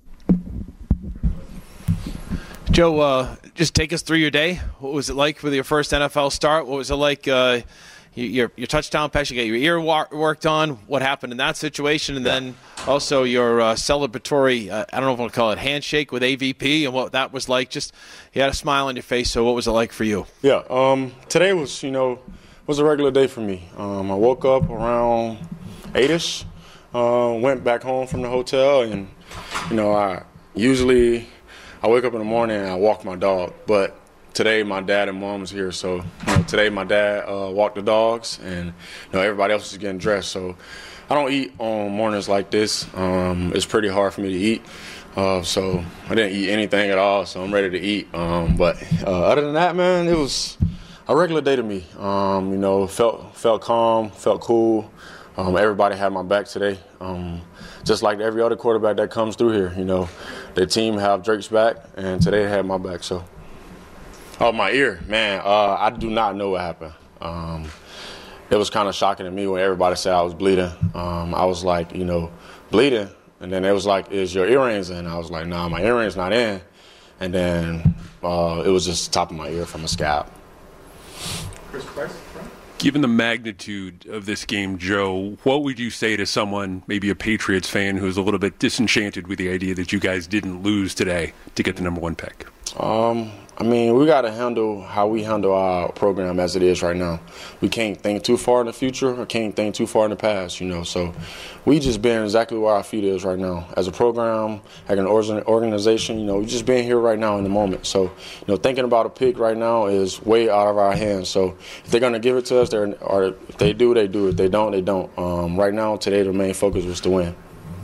I: Joe, uh, just take us through your day. What was it like for your first N F L start? What was it like, uh, your your touchdown pass? You got your ear wa- worked on. What happened in that situation? And then also your uh, celebratory, uh, I don't know if I want to call it handshake with A V P and what that was like. Just, you had a smile on your face, so what was it like for you?
V: Yeah, um, today was, you know, was a regular day for me. Um, I woke up around
B: eight-ish. Uh, went back home from the hotel, and you know, I usually I wake up in the morning and I walk my dog. But today my dad and mom was here, so you know, today my dad uh, walked the dogs, and you know, everybody else is getting dressed. So I don't eat on mornings like this. Um, it's pretty hard for me to eat. Uh, so I didn't eat anything at all, so I'm ready to eat. Um, but uh, other than that, man, it was a regular day to me. Um, you know, felt felt calm, felt cool. Um, everybody had my back today, um, just like every other quarterback that comes through here. You know, the team have Drake's back, and today they had my back. So, oh, my ear, man, uh, I do not know what happened. Um, it was kind of shocking to me when everybody said I was bleeding. Um, I was like, you know, bleeding, and then it was like, is your earrings in? I was like, nah, my earrings not in. And then uh, it was just the top of my ear from a scab.
V: Chris Price. Given the magnitude of this game, Joe, what would you say to someone, maybe a Patriots fan, who's a little bit disenchanted with the idea that you guys didn't lose today to get the number one pick?
B: Um, I mean, we got to handle how we handle our program as it is right now. We can't think too far in the future or can't think too far in the past, you know. So we just been exactly where our feet is right now. As a program, like an organization, you know, we just been here right now in the moment. So, you know, thinking about a pick right now is way out of our hands. So if they're going to give it to us, they're, or if they do, they do. If they don't, they don't. Um, right now, today, the main focus was to win.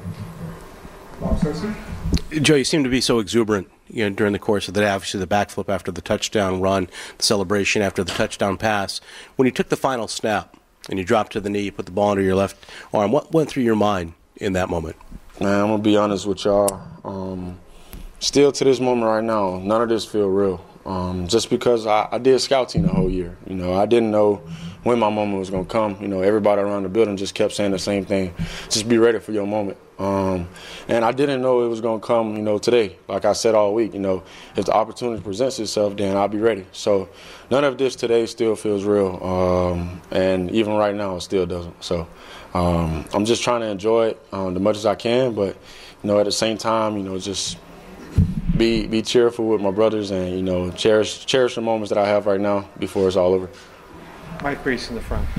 W: Joe, you seem to be so exuberant, you know, during the course of the day. Obviously, the backflip after the touchdown run, the celebration after the touchdown pass. When you took the final snap and you dropped to the knee, you put the ball under your left arm, what went through your mind in that moment?
B: Man, I'm going to be honest with y'all. Um, still to this moment right now, none of this feel real. Um, just because I, I did scouting the whole year. You know, I didn't know when my moment was going to come. You know, everybody around the building just kept saying the same thing. Just be ready for your moment. Um, and I didn't know it was going to come, you know, today. Like I said all week, you know, if the opportunity presents itself, then I'll be ready. So none of this today still feels real. Um, and even right now, it still doesn't. So um, I'm just trying to enjoy it um, as much as I can. But, you know, at the same time, you know, just be be cheerful with my brothers and, you know, cherish, cherish the moments that I have right now before it's all over.
X: Mike Reese in the front.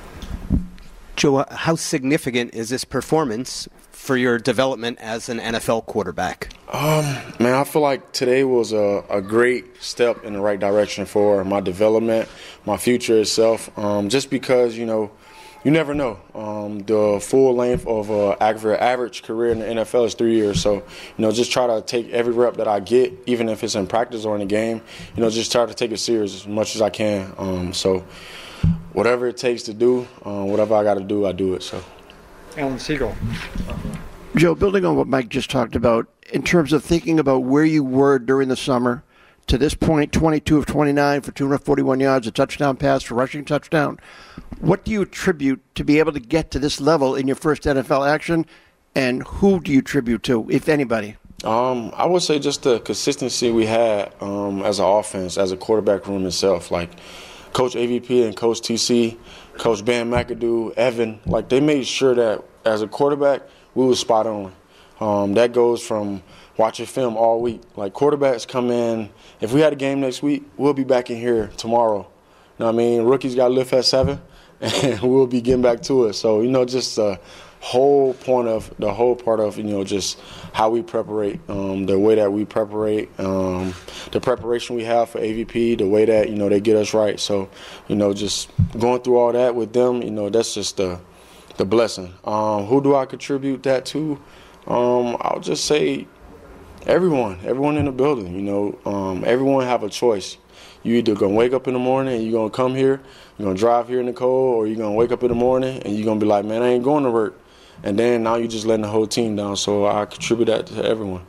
Q: Joe, how significant is this performance for your development as an N F L quarterback?
B: Um, man, I feel like today was a, a great step in the right direction for my development, my future itself, um, just because, you know, you never know. Um, the full length of an average career in the N F L is three years. So, you know, just try to take every rep that I get, even if it's in practice or in the game, you know, just try to take it serious as much as I can. Um, so whatever it takes to do, uh, whatever I got to do, I do it. So,
X: Alan Siegel.
Y: Joe, building on what Mike just talked about, in terms of thinking about where you were during the summer, to this point, twenty-two of twenty-nine for two hundred forty-one yards, a touchdown pass for rushing touchdown. What do you attribute to be able to get to this level in your first N F L action, and who do you attribute to, if anybody?
B: Um, I would say just the consistency we had um, as an offense, as a quarterback room itself. Like Coach A V P and Coach T C, Coach Ben McAdoo, Evan, like they made sure that as a quarterback, we were spot on. Um, that goes from watching film all week. Like quarterbacks come in, if we had a game next week, we'll be back in here tomorrow. You know what I mean? Rookies got to lift at seven, and we'll be getting back to it. So, you know, just the whole point of, the whole part of, you know, just how we preparate, um, the way that we preparate, um, the preparation we have for A V P, the way that, you know, they get us right. So, you know, just going through all that with them, you know, that's just the, the blessing. Um, who do I contribute that to? Um, I'll just say everyone, everyone in the building, you know, um, everyone have a choice. You either going to wake up in the morning and you're going to come here, you're going to drive here in the cold, or you're going to wake up in the morning and you're going to be like, man, I ain't going to work. And then now you're just letting the whole team down. So I contribute that to everyone.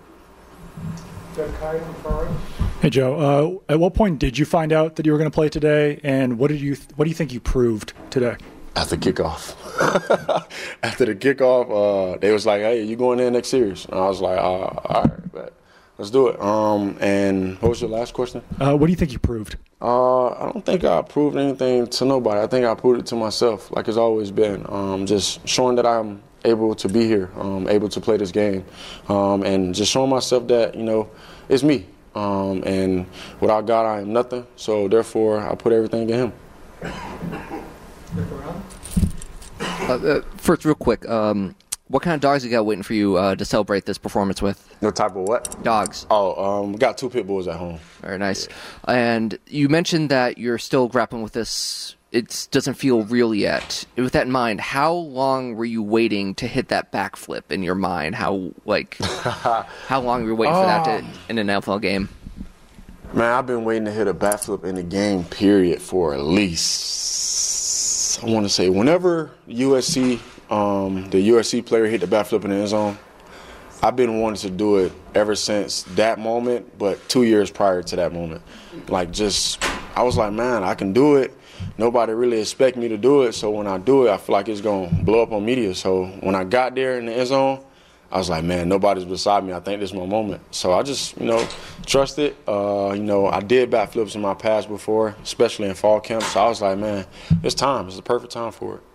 K: Hey, Joe, uh, at what point did you find out that you were going to play today, and what did you th- what do you think you proved today?
B: After kickoff. After the kickoff, uh, they was like, hey, you going in next series? And I was like, uh, all right, bet. Let's do it. Um, and what was your last question?
K: Uh, what do you think you proved?
B: Uh, I don't think I proved anything to nobody. I think I proved it to myself, like it's always been. Um, just showing that I'm able to be here, um, able to play this game, um, and just showing myself that, you know, it's me. Um, and without God, I am nothing. So therefore, I put everything in Him.
C: uh, first, real quick, um, what kind of dogs you got waiting for you uh, to celebrate this performance with?
B: No type of what?
C: Dogs.
B: Oh, um, got two pit bulls at home.
C: Very nice. Yeah. And you mentioned that you're still grappling with this. It doesn't feel real yet. With that in mind, how long were you waiting to hit that backflip in your mind? How like how long were you waiting for that to, in an N F L game?
B: Man, I've been waiting to hit a backflip in the game, period, for at least, I want to say, whenever U S C, um, the U S C player hit the backflip in the end zone, I've been wanting to do it ever since that moment, but two years prior to that moment. Like, just, I was like, man, I can do it. Nobody really expect me to do it, so when I do it, I feel like it's going to blow up on media. So when I got there in the end zone, I was like, man, nobody's beside me. I think this is my moment. So I just, you know, trust it. Uh, you know, I did backflips in my past before, especially in fall camp. So I was like, man, it's time. It's the perfect time for it.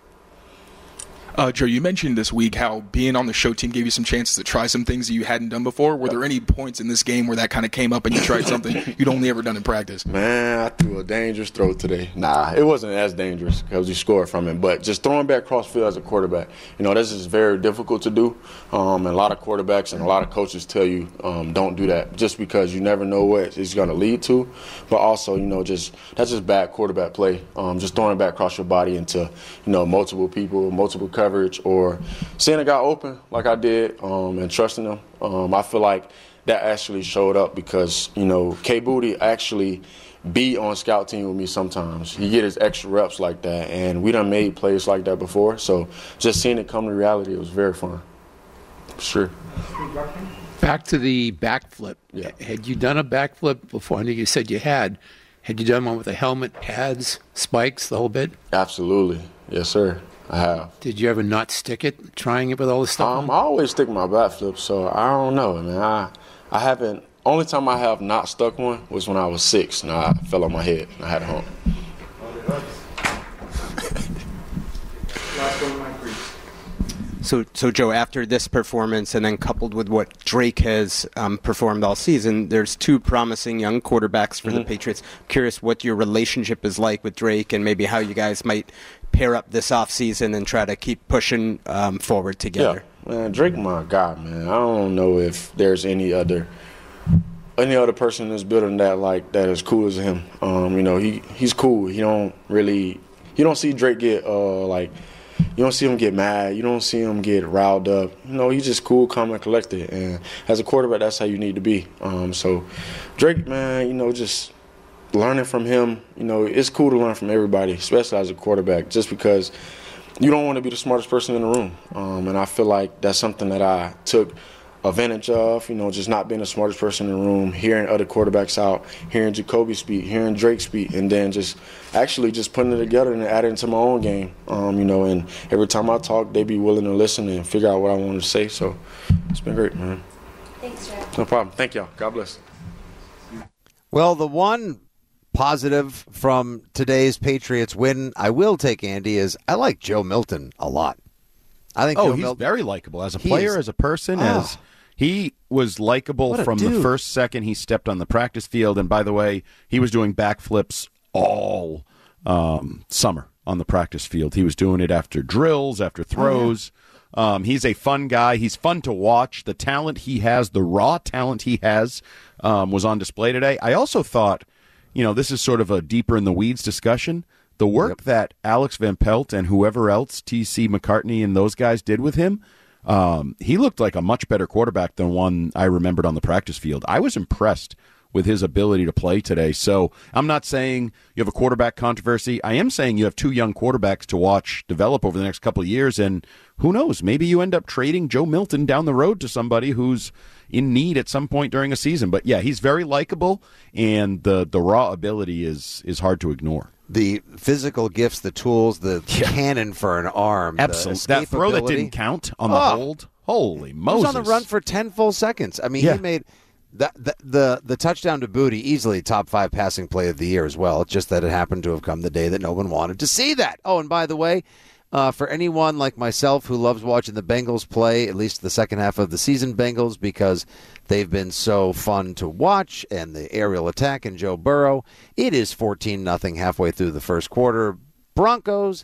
D: Uh, Joe, you mentioned this week how being on the show team gave you some chances to try some things that you hadn't done before. Were there any points in this game where that kind of came up and you tried something you'd only ever done in practice?
B: Man, I threw a dangerous throw today. Nah, it wasn't as dangerous because you scored from it. But just throwing back cross field as a quarterback, you know, this is very difficult to do. Um, and a lot of quarterbacks and a lot of coaches tell you um, don't do that just because you never know what it's going to lead to. But also, you know, just that's just bad quarterback play. Um, just throwing it back across your body into, you know, multiple people, multiple coverage. Or seeing a guy open like I did um, and trusting him. Um, I feel like that actually showed up because, you know, K Booty actually be on scout team with me sometimes. He get his extra reps like that, and we done made plays like that before. So just seeing it come to reality, it was very fun. For sure.
L: Back to the backflip.
B: Yeah.
L: Had you done a backflip before? I know you said you had. Had you done one with a helmet, pads, spikes, the whole bit?
B: Absolutely. Yes, sir. I have.
L: Did you ever not stick it, trying it with all this stuff?
B: Um, I always stick my back flip, so I don't know, man. I I haven't. Only time I have not stuck one was when I was six, and I fell on my head, and I had a hump.
Q: So, so Joe, after this performance and then coupled with what Drake has um, performed all season, there's two promising young quarterbacks for mm-hmm. the Patriots. Curious what your relationship is like with Drake and maybe how you guys might pair up this offseason and try to keep pushing um, forward together.
B: Yeah, man, Drake my guy, man. I don't know if there's any other any other person in this building that like that is cool as him. Um, you know, he he's cool. He don't really you don't see Drake get uh like you don't see him get mad. You don't see him get riled up. You know, he's just cool, calm, and collected. And as a quarterback, that's how you need to be. Um, so Drake, man, you know, just learning from him, you know, it's cool to learn from everybody, especially as a quarterback, just because you don't want to be the smartest person in the room. Um, and I feel like that's something that I took advantage of, you know, just not being the smartest person in the room, hearing other quarterbacks out, hearing Jacoby speak, hearing Drake speak, and then just actually just putting it together and adding it to my own game, um, you know, and every time I talk, they be willing to listen and figure out what I want to say. So it's been great, man.
J: Thanks, Joe.
B: No problem. Thank y'all. God bless.
E: Well, the one positive from today's Patriots win I will take, Andy, is I like Joe Milton a lot. I think
F: oh,
E: Joe
F: he's
E: Milton,
F: very likable as a player,
E: is,
F: as a person,
E: oh,
F: as he was likable from
E: dude.
F: the first second he stepped on the practice field. And by the way, he was doing backflips all um, summer on the practice field. He was doing it after drills, after throws. Oh, yeah. um, he's a fun guy. He's fun to watch. The talent he has, the raw talent he has, um, was on display today. I also thought, you know, this is sort of a deeper in the weeds discussion. The work yep. that Alex Van Pelt and whoever else, T C McCartney and those guys did with him, um, he looked like a much better quarterback than one I remembered on the practice field. I was impressed with his ability to play today. So I'm not saying you have a quarterback controversy. I am saying you have two young quarterbacks to watch develop over the next couple of years, and who knows, maybe you end up trading Joe Milton down the road to somebody who's in need at some point during a season. But, yeah, he's very likable, and the, the raw ability is is hard to ignore.
E: The physical gifts, the tools, the yeah. cannon for an arm.
F: Absolutely. That throw that didn't count on the
E: oh.
F: hold. Holy Moses.
E: He was on the run for ten full seconds. I mean,
F: yeah.
E: he made the, the, the, the touchdown to Booty easily top five passing play of the year as well. It's just that it happened to have come the day that no one wanted to see that. Oh, and by the way, Uh, for anyone like myself who loves watching the Bengals play, at least the second half of the season Bengals, because they've been so fun to watch, and the aerial attack and Joe Burrow, it is fourteen nothing halfway through the first quarter. Broncos,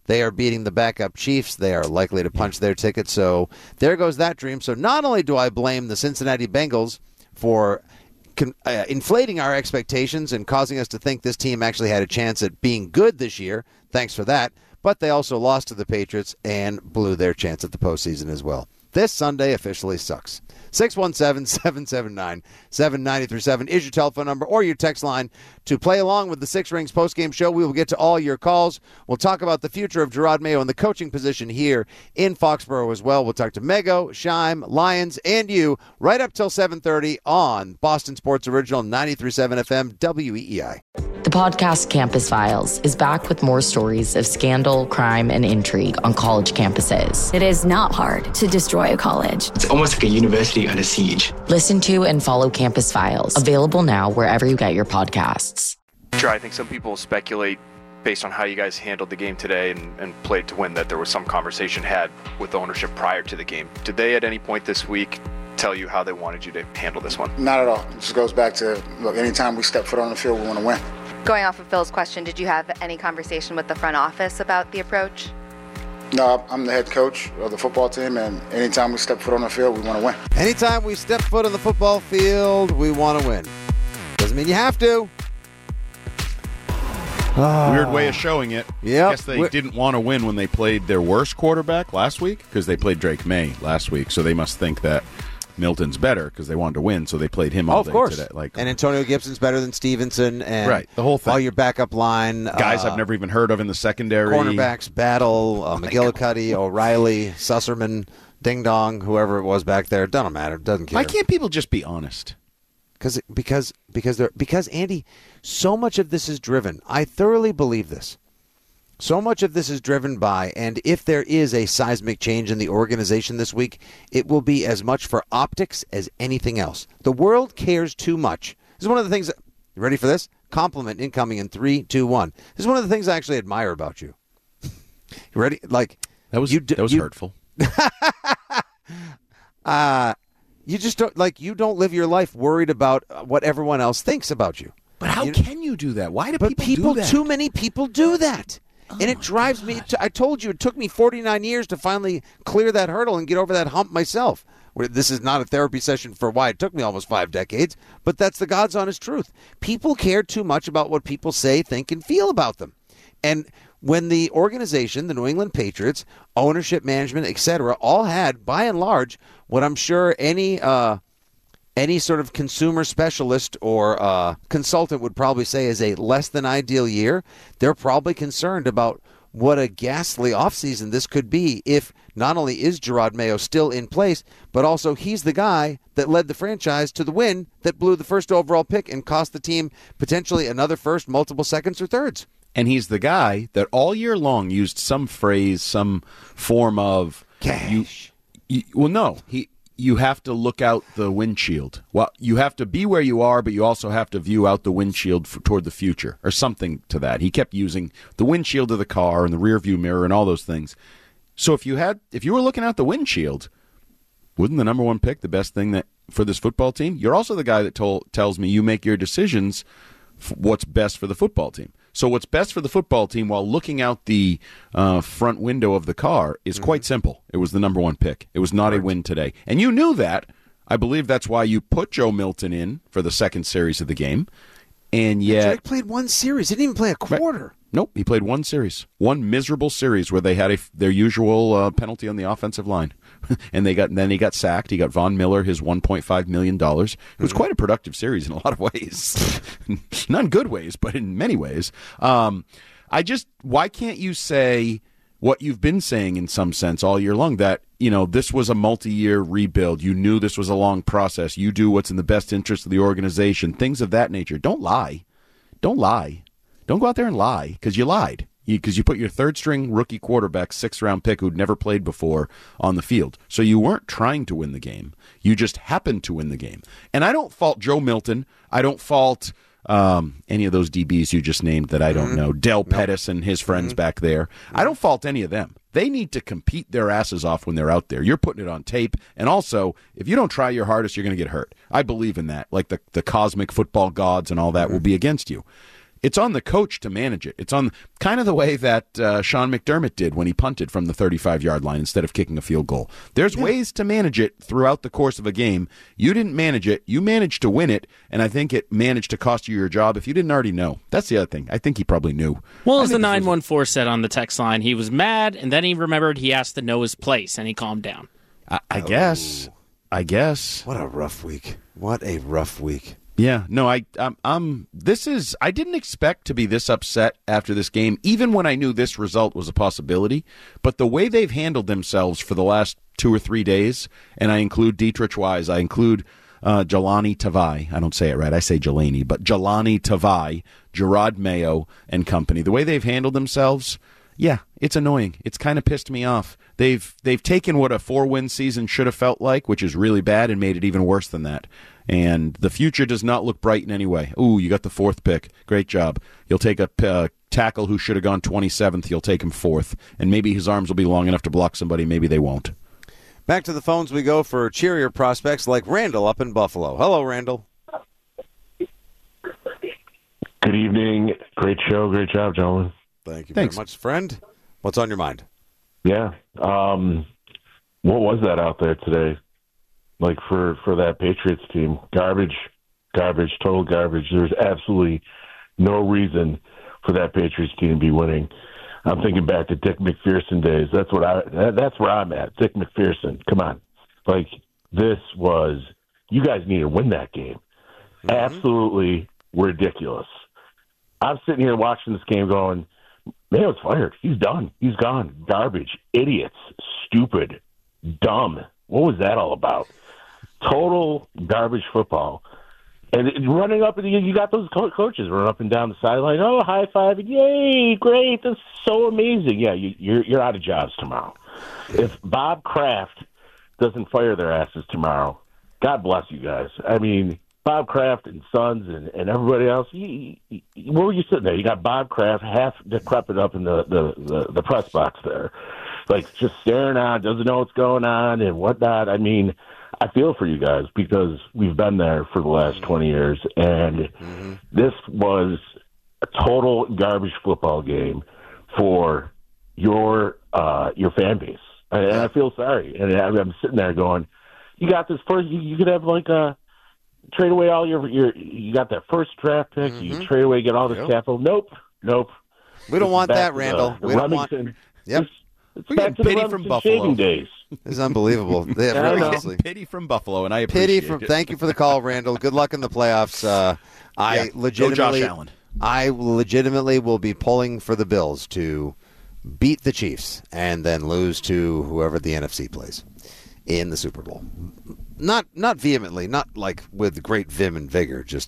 E: They are beating the backup Chiefs. They are likely to punch their ticket. So there goes that dream. So not only do I blame the Cincinnati Bengals for con- uh, inflating our expectations and causing us to think this team actually had a chance at being good this year, thanks for that, but they also lost to the Patriots and blew their chance at the postseason as well. This Sunday officially sucks. six one seven, seven seven nine, seven nine three seven is your telephone number or your text line to play along with the Six Rings postgame show. We will get to all your calls. We'll talk about the future of Jerod Mayo and the coaching position here in Foxborough as well. We'll talk to Mego, Shime, Lions, and you right up till seven thirty on Boston Sports Original ninety-three point seven F M W E E I.
M: The podcast Campus Files is back with more stories of scandal, crime, and intrigue on college campuses.
N: It is not hard to destroy a college.
O: It's almost like a university under siege.
M: Listen to and follow Campus Files, available now wherever you get your podcasts.
P: Sure, I think some people speculate based on how you guys handled the game today and, and played to win that there was some conversation had with ownership prior to the game. Did they at any point this week tell you how they wanted you to handle this one?
H: Not at all. It just goes back to, look, anytime we step foot on the field, we want to win.
J: Going off of Phil's question, did you have any conversation with the front office about the approach?
H: No, I'm the head coach of the football team, and anytime we step foot on the field, we want to win.
E: Anytime we step foot on the football field, we want to win. Doesn't mean you have to.
F: Weird way of showing it.
E: Yep.
F: I guess they We're- didn't want to win when they played their worst quarterback last week because they played Drake May last week, so they must think that Milton's better because they wanted to win, so they played him all
E: oh, of
F: day
E: course.
F: today. Like,
E: and Antonio Gibson's better than Stevenson, and
F: right, the whole thing.
E: All your backup line,
F: guys
E: uh,
F: I've never even heard of in the secondary.
E: Cornerbacks battle: uh, McGillicuddy, O'Reilly, Susserman, Ding Dong, whoever it was back there. Doesn't matter. Doesn't care.
F: Why can't people just be honest?
E: Because because because they're because Andy, so much of this is driven. I thoroughly believe this. So much of this is driven by, and if there is a seismic change in the organization this week, it will be as much for optics as anything else. The world cares too much. This is one of the things. That, you ready for this? Compliment incoming in three, two, one. This is one of the things I actually admire about you. You ready? Like
F: that was
E: you,
F: that was
E: you,
F: hurtful.
E: uh you just don't like you don't live your life worried about what everyone else thinks about you.
F: But how
E: you know?
F: can you do that? Why do
E: but
F: people,
E: people
F: do that?
E: Too many people do that. Oh and it drives me to, I told you it took me forty-nine years to finally clear that hurdle and get over that hump myself. This is not a therapy session for why it took me almost five decades, but that's the God's honest truth. People care too much about what people say, think, and feel about them. And when the organization, the New England Patriots, ownership, management, et cetera, all had, by and large, what I'm sure any uh, any sort of consumer specialist or uh, consultant would probably say is a less than ideal year, they're probably concerned about what a ghastly offseason this could be if not only is Jerod Mayo still in place, but also he's the guy that led the franchise to the win that blew the first overall pick and cost the team potentially another first, multiple seconds or thirds.
F: And he's the guy that all year long used some phrase, some form of
E: cash.
F: You, you, well, no, he. You have to look out the windshield. Well, you have to be where you are, but you also have to view out the windshield for, toward the future, or something to that. He kept using the windshield of the car and the rear view mirror and all those things. So if you had, if you were looking out the windshield, wouldn't the number one pick the best thing that for this football team? You're also the guy that told, tells me you make your decisions for what's best for the football team. So what's best for the football team while looking out the uh, front window of the car is mm-hmm. quite simple. It was the number one pick. It was not right. a win today. And you knew that. I believe that's why you put Joe Milton in for the second series of the game. And yet...
E: Drake played one series. He didn't even play a quarter.
F: Right. Nope, he played one series. One miserable series where they had a, their usual uh, penalty on the offensive line. and they got and then he got sacked. He got Von Miller his one point five million dollars. It was mm-hmm. quite a productive series in a lot of ways. Not in good ways, but in many ways. Um, I just, why can't you say what you've been saying in some sense all year long, that, you know, this was a multi-year rebuild. You knew this was a long process. You do what's in the best interest of the organization, things of that nature. Don't lie. Don't lie. Don't go out there and lie, because you lied. Because you, you put your third-string rookie quarterback, sixth-round pick who'd never played before, on the field. So you weren't trying to win the game. You just happened to win the game. And I don't fault Joe Milton. I don't fault um, any of those D Bs you just named that I don't mm-hmm. know. Del Pettis nope. and his friends mm-hmm. back there. Mm-hmm. I don't fault any of them. They need to compete their asses off when they're out there. You're putting it on tape. And also, if you don't try your hardest, you're going to get hurt. I believe in that. Like the, the cosmic football gods and all that mm-hmm. will be against you. It's on the coach to manage it. It's on kind of the way that uh, Sean McDermott did when he punted from the thirty-five-yard line instead of kicking a field goal. There's yeah. ways to manage it throughout the course of a game. You didn't manage it. You managed to win it, and I think it managed to cost you your job if you didn't already know. That's the other thing. I think he probably knew.
G: Well, as the nine one four said on the text line, he was mad, and then he remembered he asked to know his place, and he calmed down.
F: I, I oh. guess. I guess.
E: What a rough week. What a rough week.
F: Yeah, no, I, I'm, I'm, this is, I didn't expect to be this upset after this game, even when I knew this result was a possibility, but the way they've handled themselves for the last two or three days, and I include Dietrich Wise, I include uh, Jelani Tavai, I don't say it right, I say Jelani, but Jelani Tavai, Jerod Mayo, and company, the way they've handled themselves, yeah, it's annoying. It's kind of pissed me off. They've, they've taken what a four-win season should have felt like, which is really bad, and made it even worse than that. And the future does not look bright in any way. Ooh, you got the fourth pick. Great job. You'll take a uh, tackle who should have gone twenty-seventh. You'll take him fourth. And maybe his arms will be long enough to block somebody. Maybe they won't.
E: Back to the phones we go for cheerier prospects like Randall up in Buffalo. Hello, Randall.
R: Good evening. Great show. Great job, gentlemen.
E: Thank you
F: Thanks.
E: very much, friend. What's on your mind?
R: Yeah. Um, what was that out there today? Like for, for that Patriots team, garbage, garbage, total garbage. There's absolutely no reason for that Patriots team to be winning. I'm thinking back to Dick McPherson days. That's what I. That's where I'm at. Dick McPherson. Come on, like this was. You guys need to win that game. Mm-hmm. Absolutely ridiculous. I'm sitting here watching this game, going, Mayo's fired. He's done. He's gone. Garbage. Idiots. Stupid. Dumb. What was that all about? Total garbage football. And it, running up, and you, you got those co- coaches running up and down the sideline. Oh, high five! Yay! Great! That's so amazing. Yeah, you, you're you're out of jobs tomorrow. If Bob Kraft doesn't fire their asses tomorrow, God bless you guys. I mean, Bob Kraft and Sons and, and everybody else. You, you, where were you sitting there? You got Bob Kraft half decrepit up in the, the, the, the press box there, like just staring on, doesn't know what's going on and whatnot. I mean, I feel for you guys because we've been there for the last twenty years, and mm-hmm. this was a total garbage football game for your uh, your fan base. And I feel sorry. And I'm sitting there going, you got this first, you, you could have like a, trade away all your, your you got that first draft pick, mm-hmm. you trade away, get all this yep. capital. Nope, nope.
E: We don't want that, Randall.
R: The, the
E: we don't
R: Remington.
E: want. Yep.
R: It's, it's back to the Remington from Buffalo days.
E: It's unbelievable. They have really honestly.
F: Pity from Buffalo, and I appreciate
E: Pity from.
F: it.
E: Thank you for the call, Randall. Good luck in the playoffs. Uh, I
F: yeah,
E: legitimately,
F: go Josh Allen.
E: I legitimately will be pulling for the Bills to beat the Chiefs and then lose to whoever the N F C plays in the Super Bowl. Not not vehemently, not like with great vim and vigor. Just,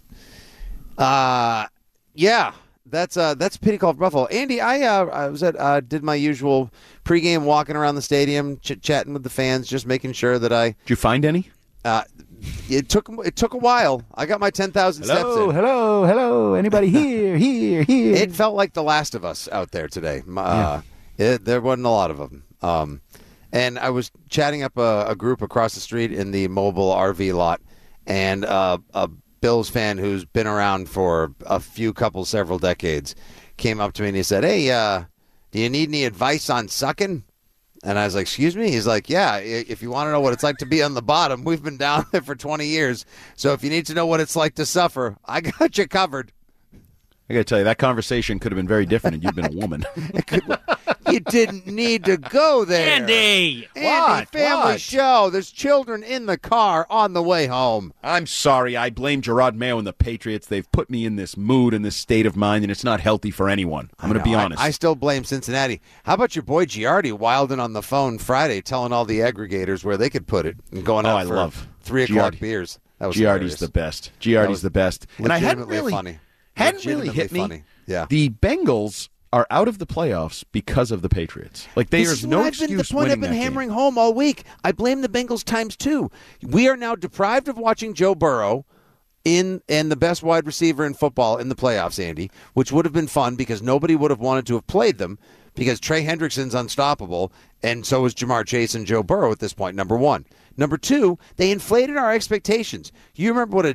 E: uh, yeah. That's uh, that's a pity call for Buffalo. Andy, I uh, I was at uh, did my usual pregame walking around the stadium, chit chatting with the fans, just making sure that I.
F: Did you find any?
E: Uh, it took it took a while. I got my ten thousand steps in.
S: Hello, hello, anybody here, here, here?
E: It felt like The Last of Us out there today. Uh, yeah. it, there wasn't a lot of them. Um, and I was chatting up a, a group across the street in the mobile R V lot, and uh, a Bills fan who's been around for a few couple, several decades, came up to me and he said, hey, uh, do you need any advice on sucking? And I was like, excuse me? He's like, yeah, if you want to know what it's like to be on the bottom, we've been down there for twenty years. So if you need to know what it's like to suffer, I got you covered.
F: I got to tell you, that conversation could have been very different had you been a woman.
E: You didn't need to go there.
G: Andy!
E: Andy,
F: what?
E: family
F: what?
E: show. There's children in the car on the way home.
F: I'm sorry. I blame Jerod Mayo and the Patriots. They've put me in this mood and this state of mind, and it's not healthy for anyone. I'm going to be honest.
E: I, I still blame Cincinnati. How about your boy Giardi wilding on the phone Friday, telling all the aggregators where they could put it and going
F: oh,
E: out
F: I
E: for
F: love
E: three o'clock
F: Giardi.
E: beers? That was
F: Giardi's
E: hilarious.
F: the best. Giardi's the best. And I hadn't really
E: funny.
F: hadn't really hit me.
E: Funny. Yeah.
F: The Bengals are out of the playoffs because of the Patriots. Like there's
E: this is
F: no
E: what I've
F: excuse
E: been, the point I've been hammering
F: game.
E: home all week. I blame the Bengals times two. We are now deprived of watching Joe Burrow in and the best wide receiver in football in the playoffs, Andy, which would have been fun because nobody would have wanted to have played them because Trey Hendrickson's unstoppable, and so is Jamar Chase and Joe Burrow at this point, number one. Number two, they inflated our expectations. You remember what a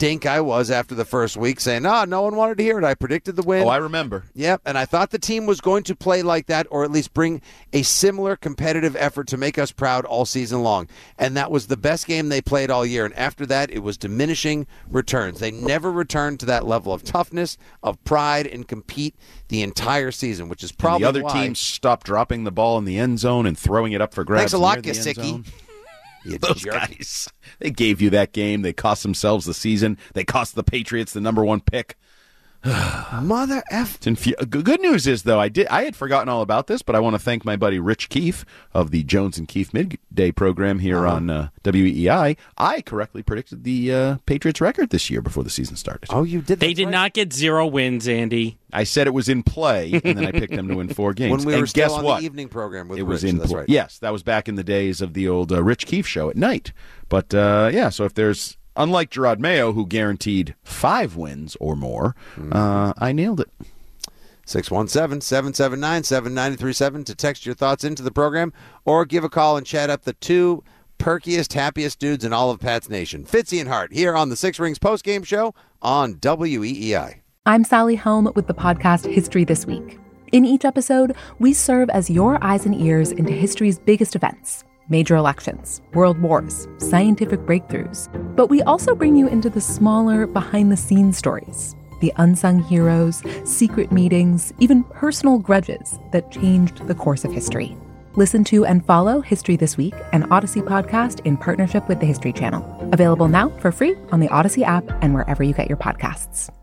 E: dink I was after the first week saying, oh, no one wanted to hear it. I predicted the win.
F: Oh, I remember.
E: Yep, and I thought the team was going to play like that or at least bring a similar competitive effort to make us proud all season long. And that was the best game they played all year. And after that, it was diminishing returns. They never returned to that level of toughness, of pride, and compete the entire season, which is probably
F: and the other
E: why.
F: teams stopped dropping the ball in the end zone and throwing it up for grabs.
E: Thanks a lot,
F: near the end
E: Gesicki.
F: zone.
E: You
F: Those
E: jerk.
F: guys, they gave you that game. They cost themselves the season. They cost the Patriots the number one pick.
E: Mother F.
F: It's infu- Good news is, though, I did I had forgotten all about this, but I want to thank my buddy Rich Keefe of the Jones and Keefe Midday program here
E: Uh-huh.
F: on uh, W E E I. I correctly predicted the uh, Patriots record this year before the season started.
E: Oh, you did?
G: They did
E: right.
G: not get zero wins, Andy.
F: I said it was in play, and then I picked them to win four games.
E: When we
F: and
E: were still
F: guess
E: on
F: what?
E: the evening program with
F: it was
E: Rich,
F: in
E: that's
F: play.
E: right.
F: Yes, that was back in the days of the old uh, Rich Keefe show at night. But uh, yeah, so if there's unlike Gerard Mayo, who guaranteed five wins or more,
E: Mm-hmm.
F: uh, I nailed it.
E: six one seven, seven seven nine, seven nine three seven to text your thoughts into the program or give a call and chat up the two perkiest, happiest dudes in all of Pat's Nation. Fitzy and Hart here on the Six Rings postgame show on W E E I.
A: I'm Sally Helm with the podcast History This Week. In each episode, we serve as your eyes and ears into history's biggest events, major elections, world wars, scientific breakthroughs. But we also bring you into the smaller, behind-the-scenes stories, the unsung heroes, secret meetings, even personal grudges that changed the course of history. Listen to and follow History This Week, an Odyssey podcast in partnership with the History Channel. Available now for free on the Odyssey app and wherever you get your podcasts.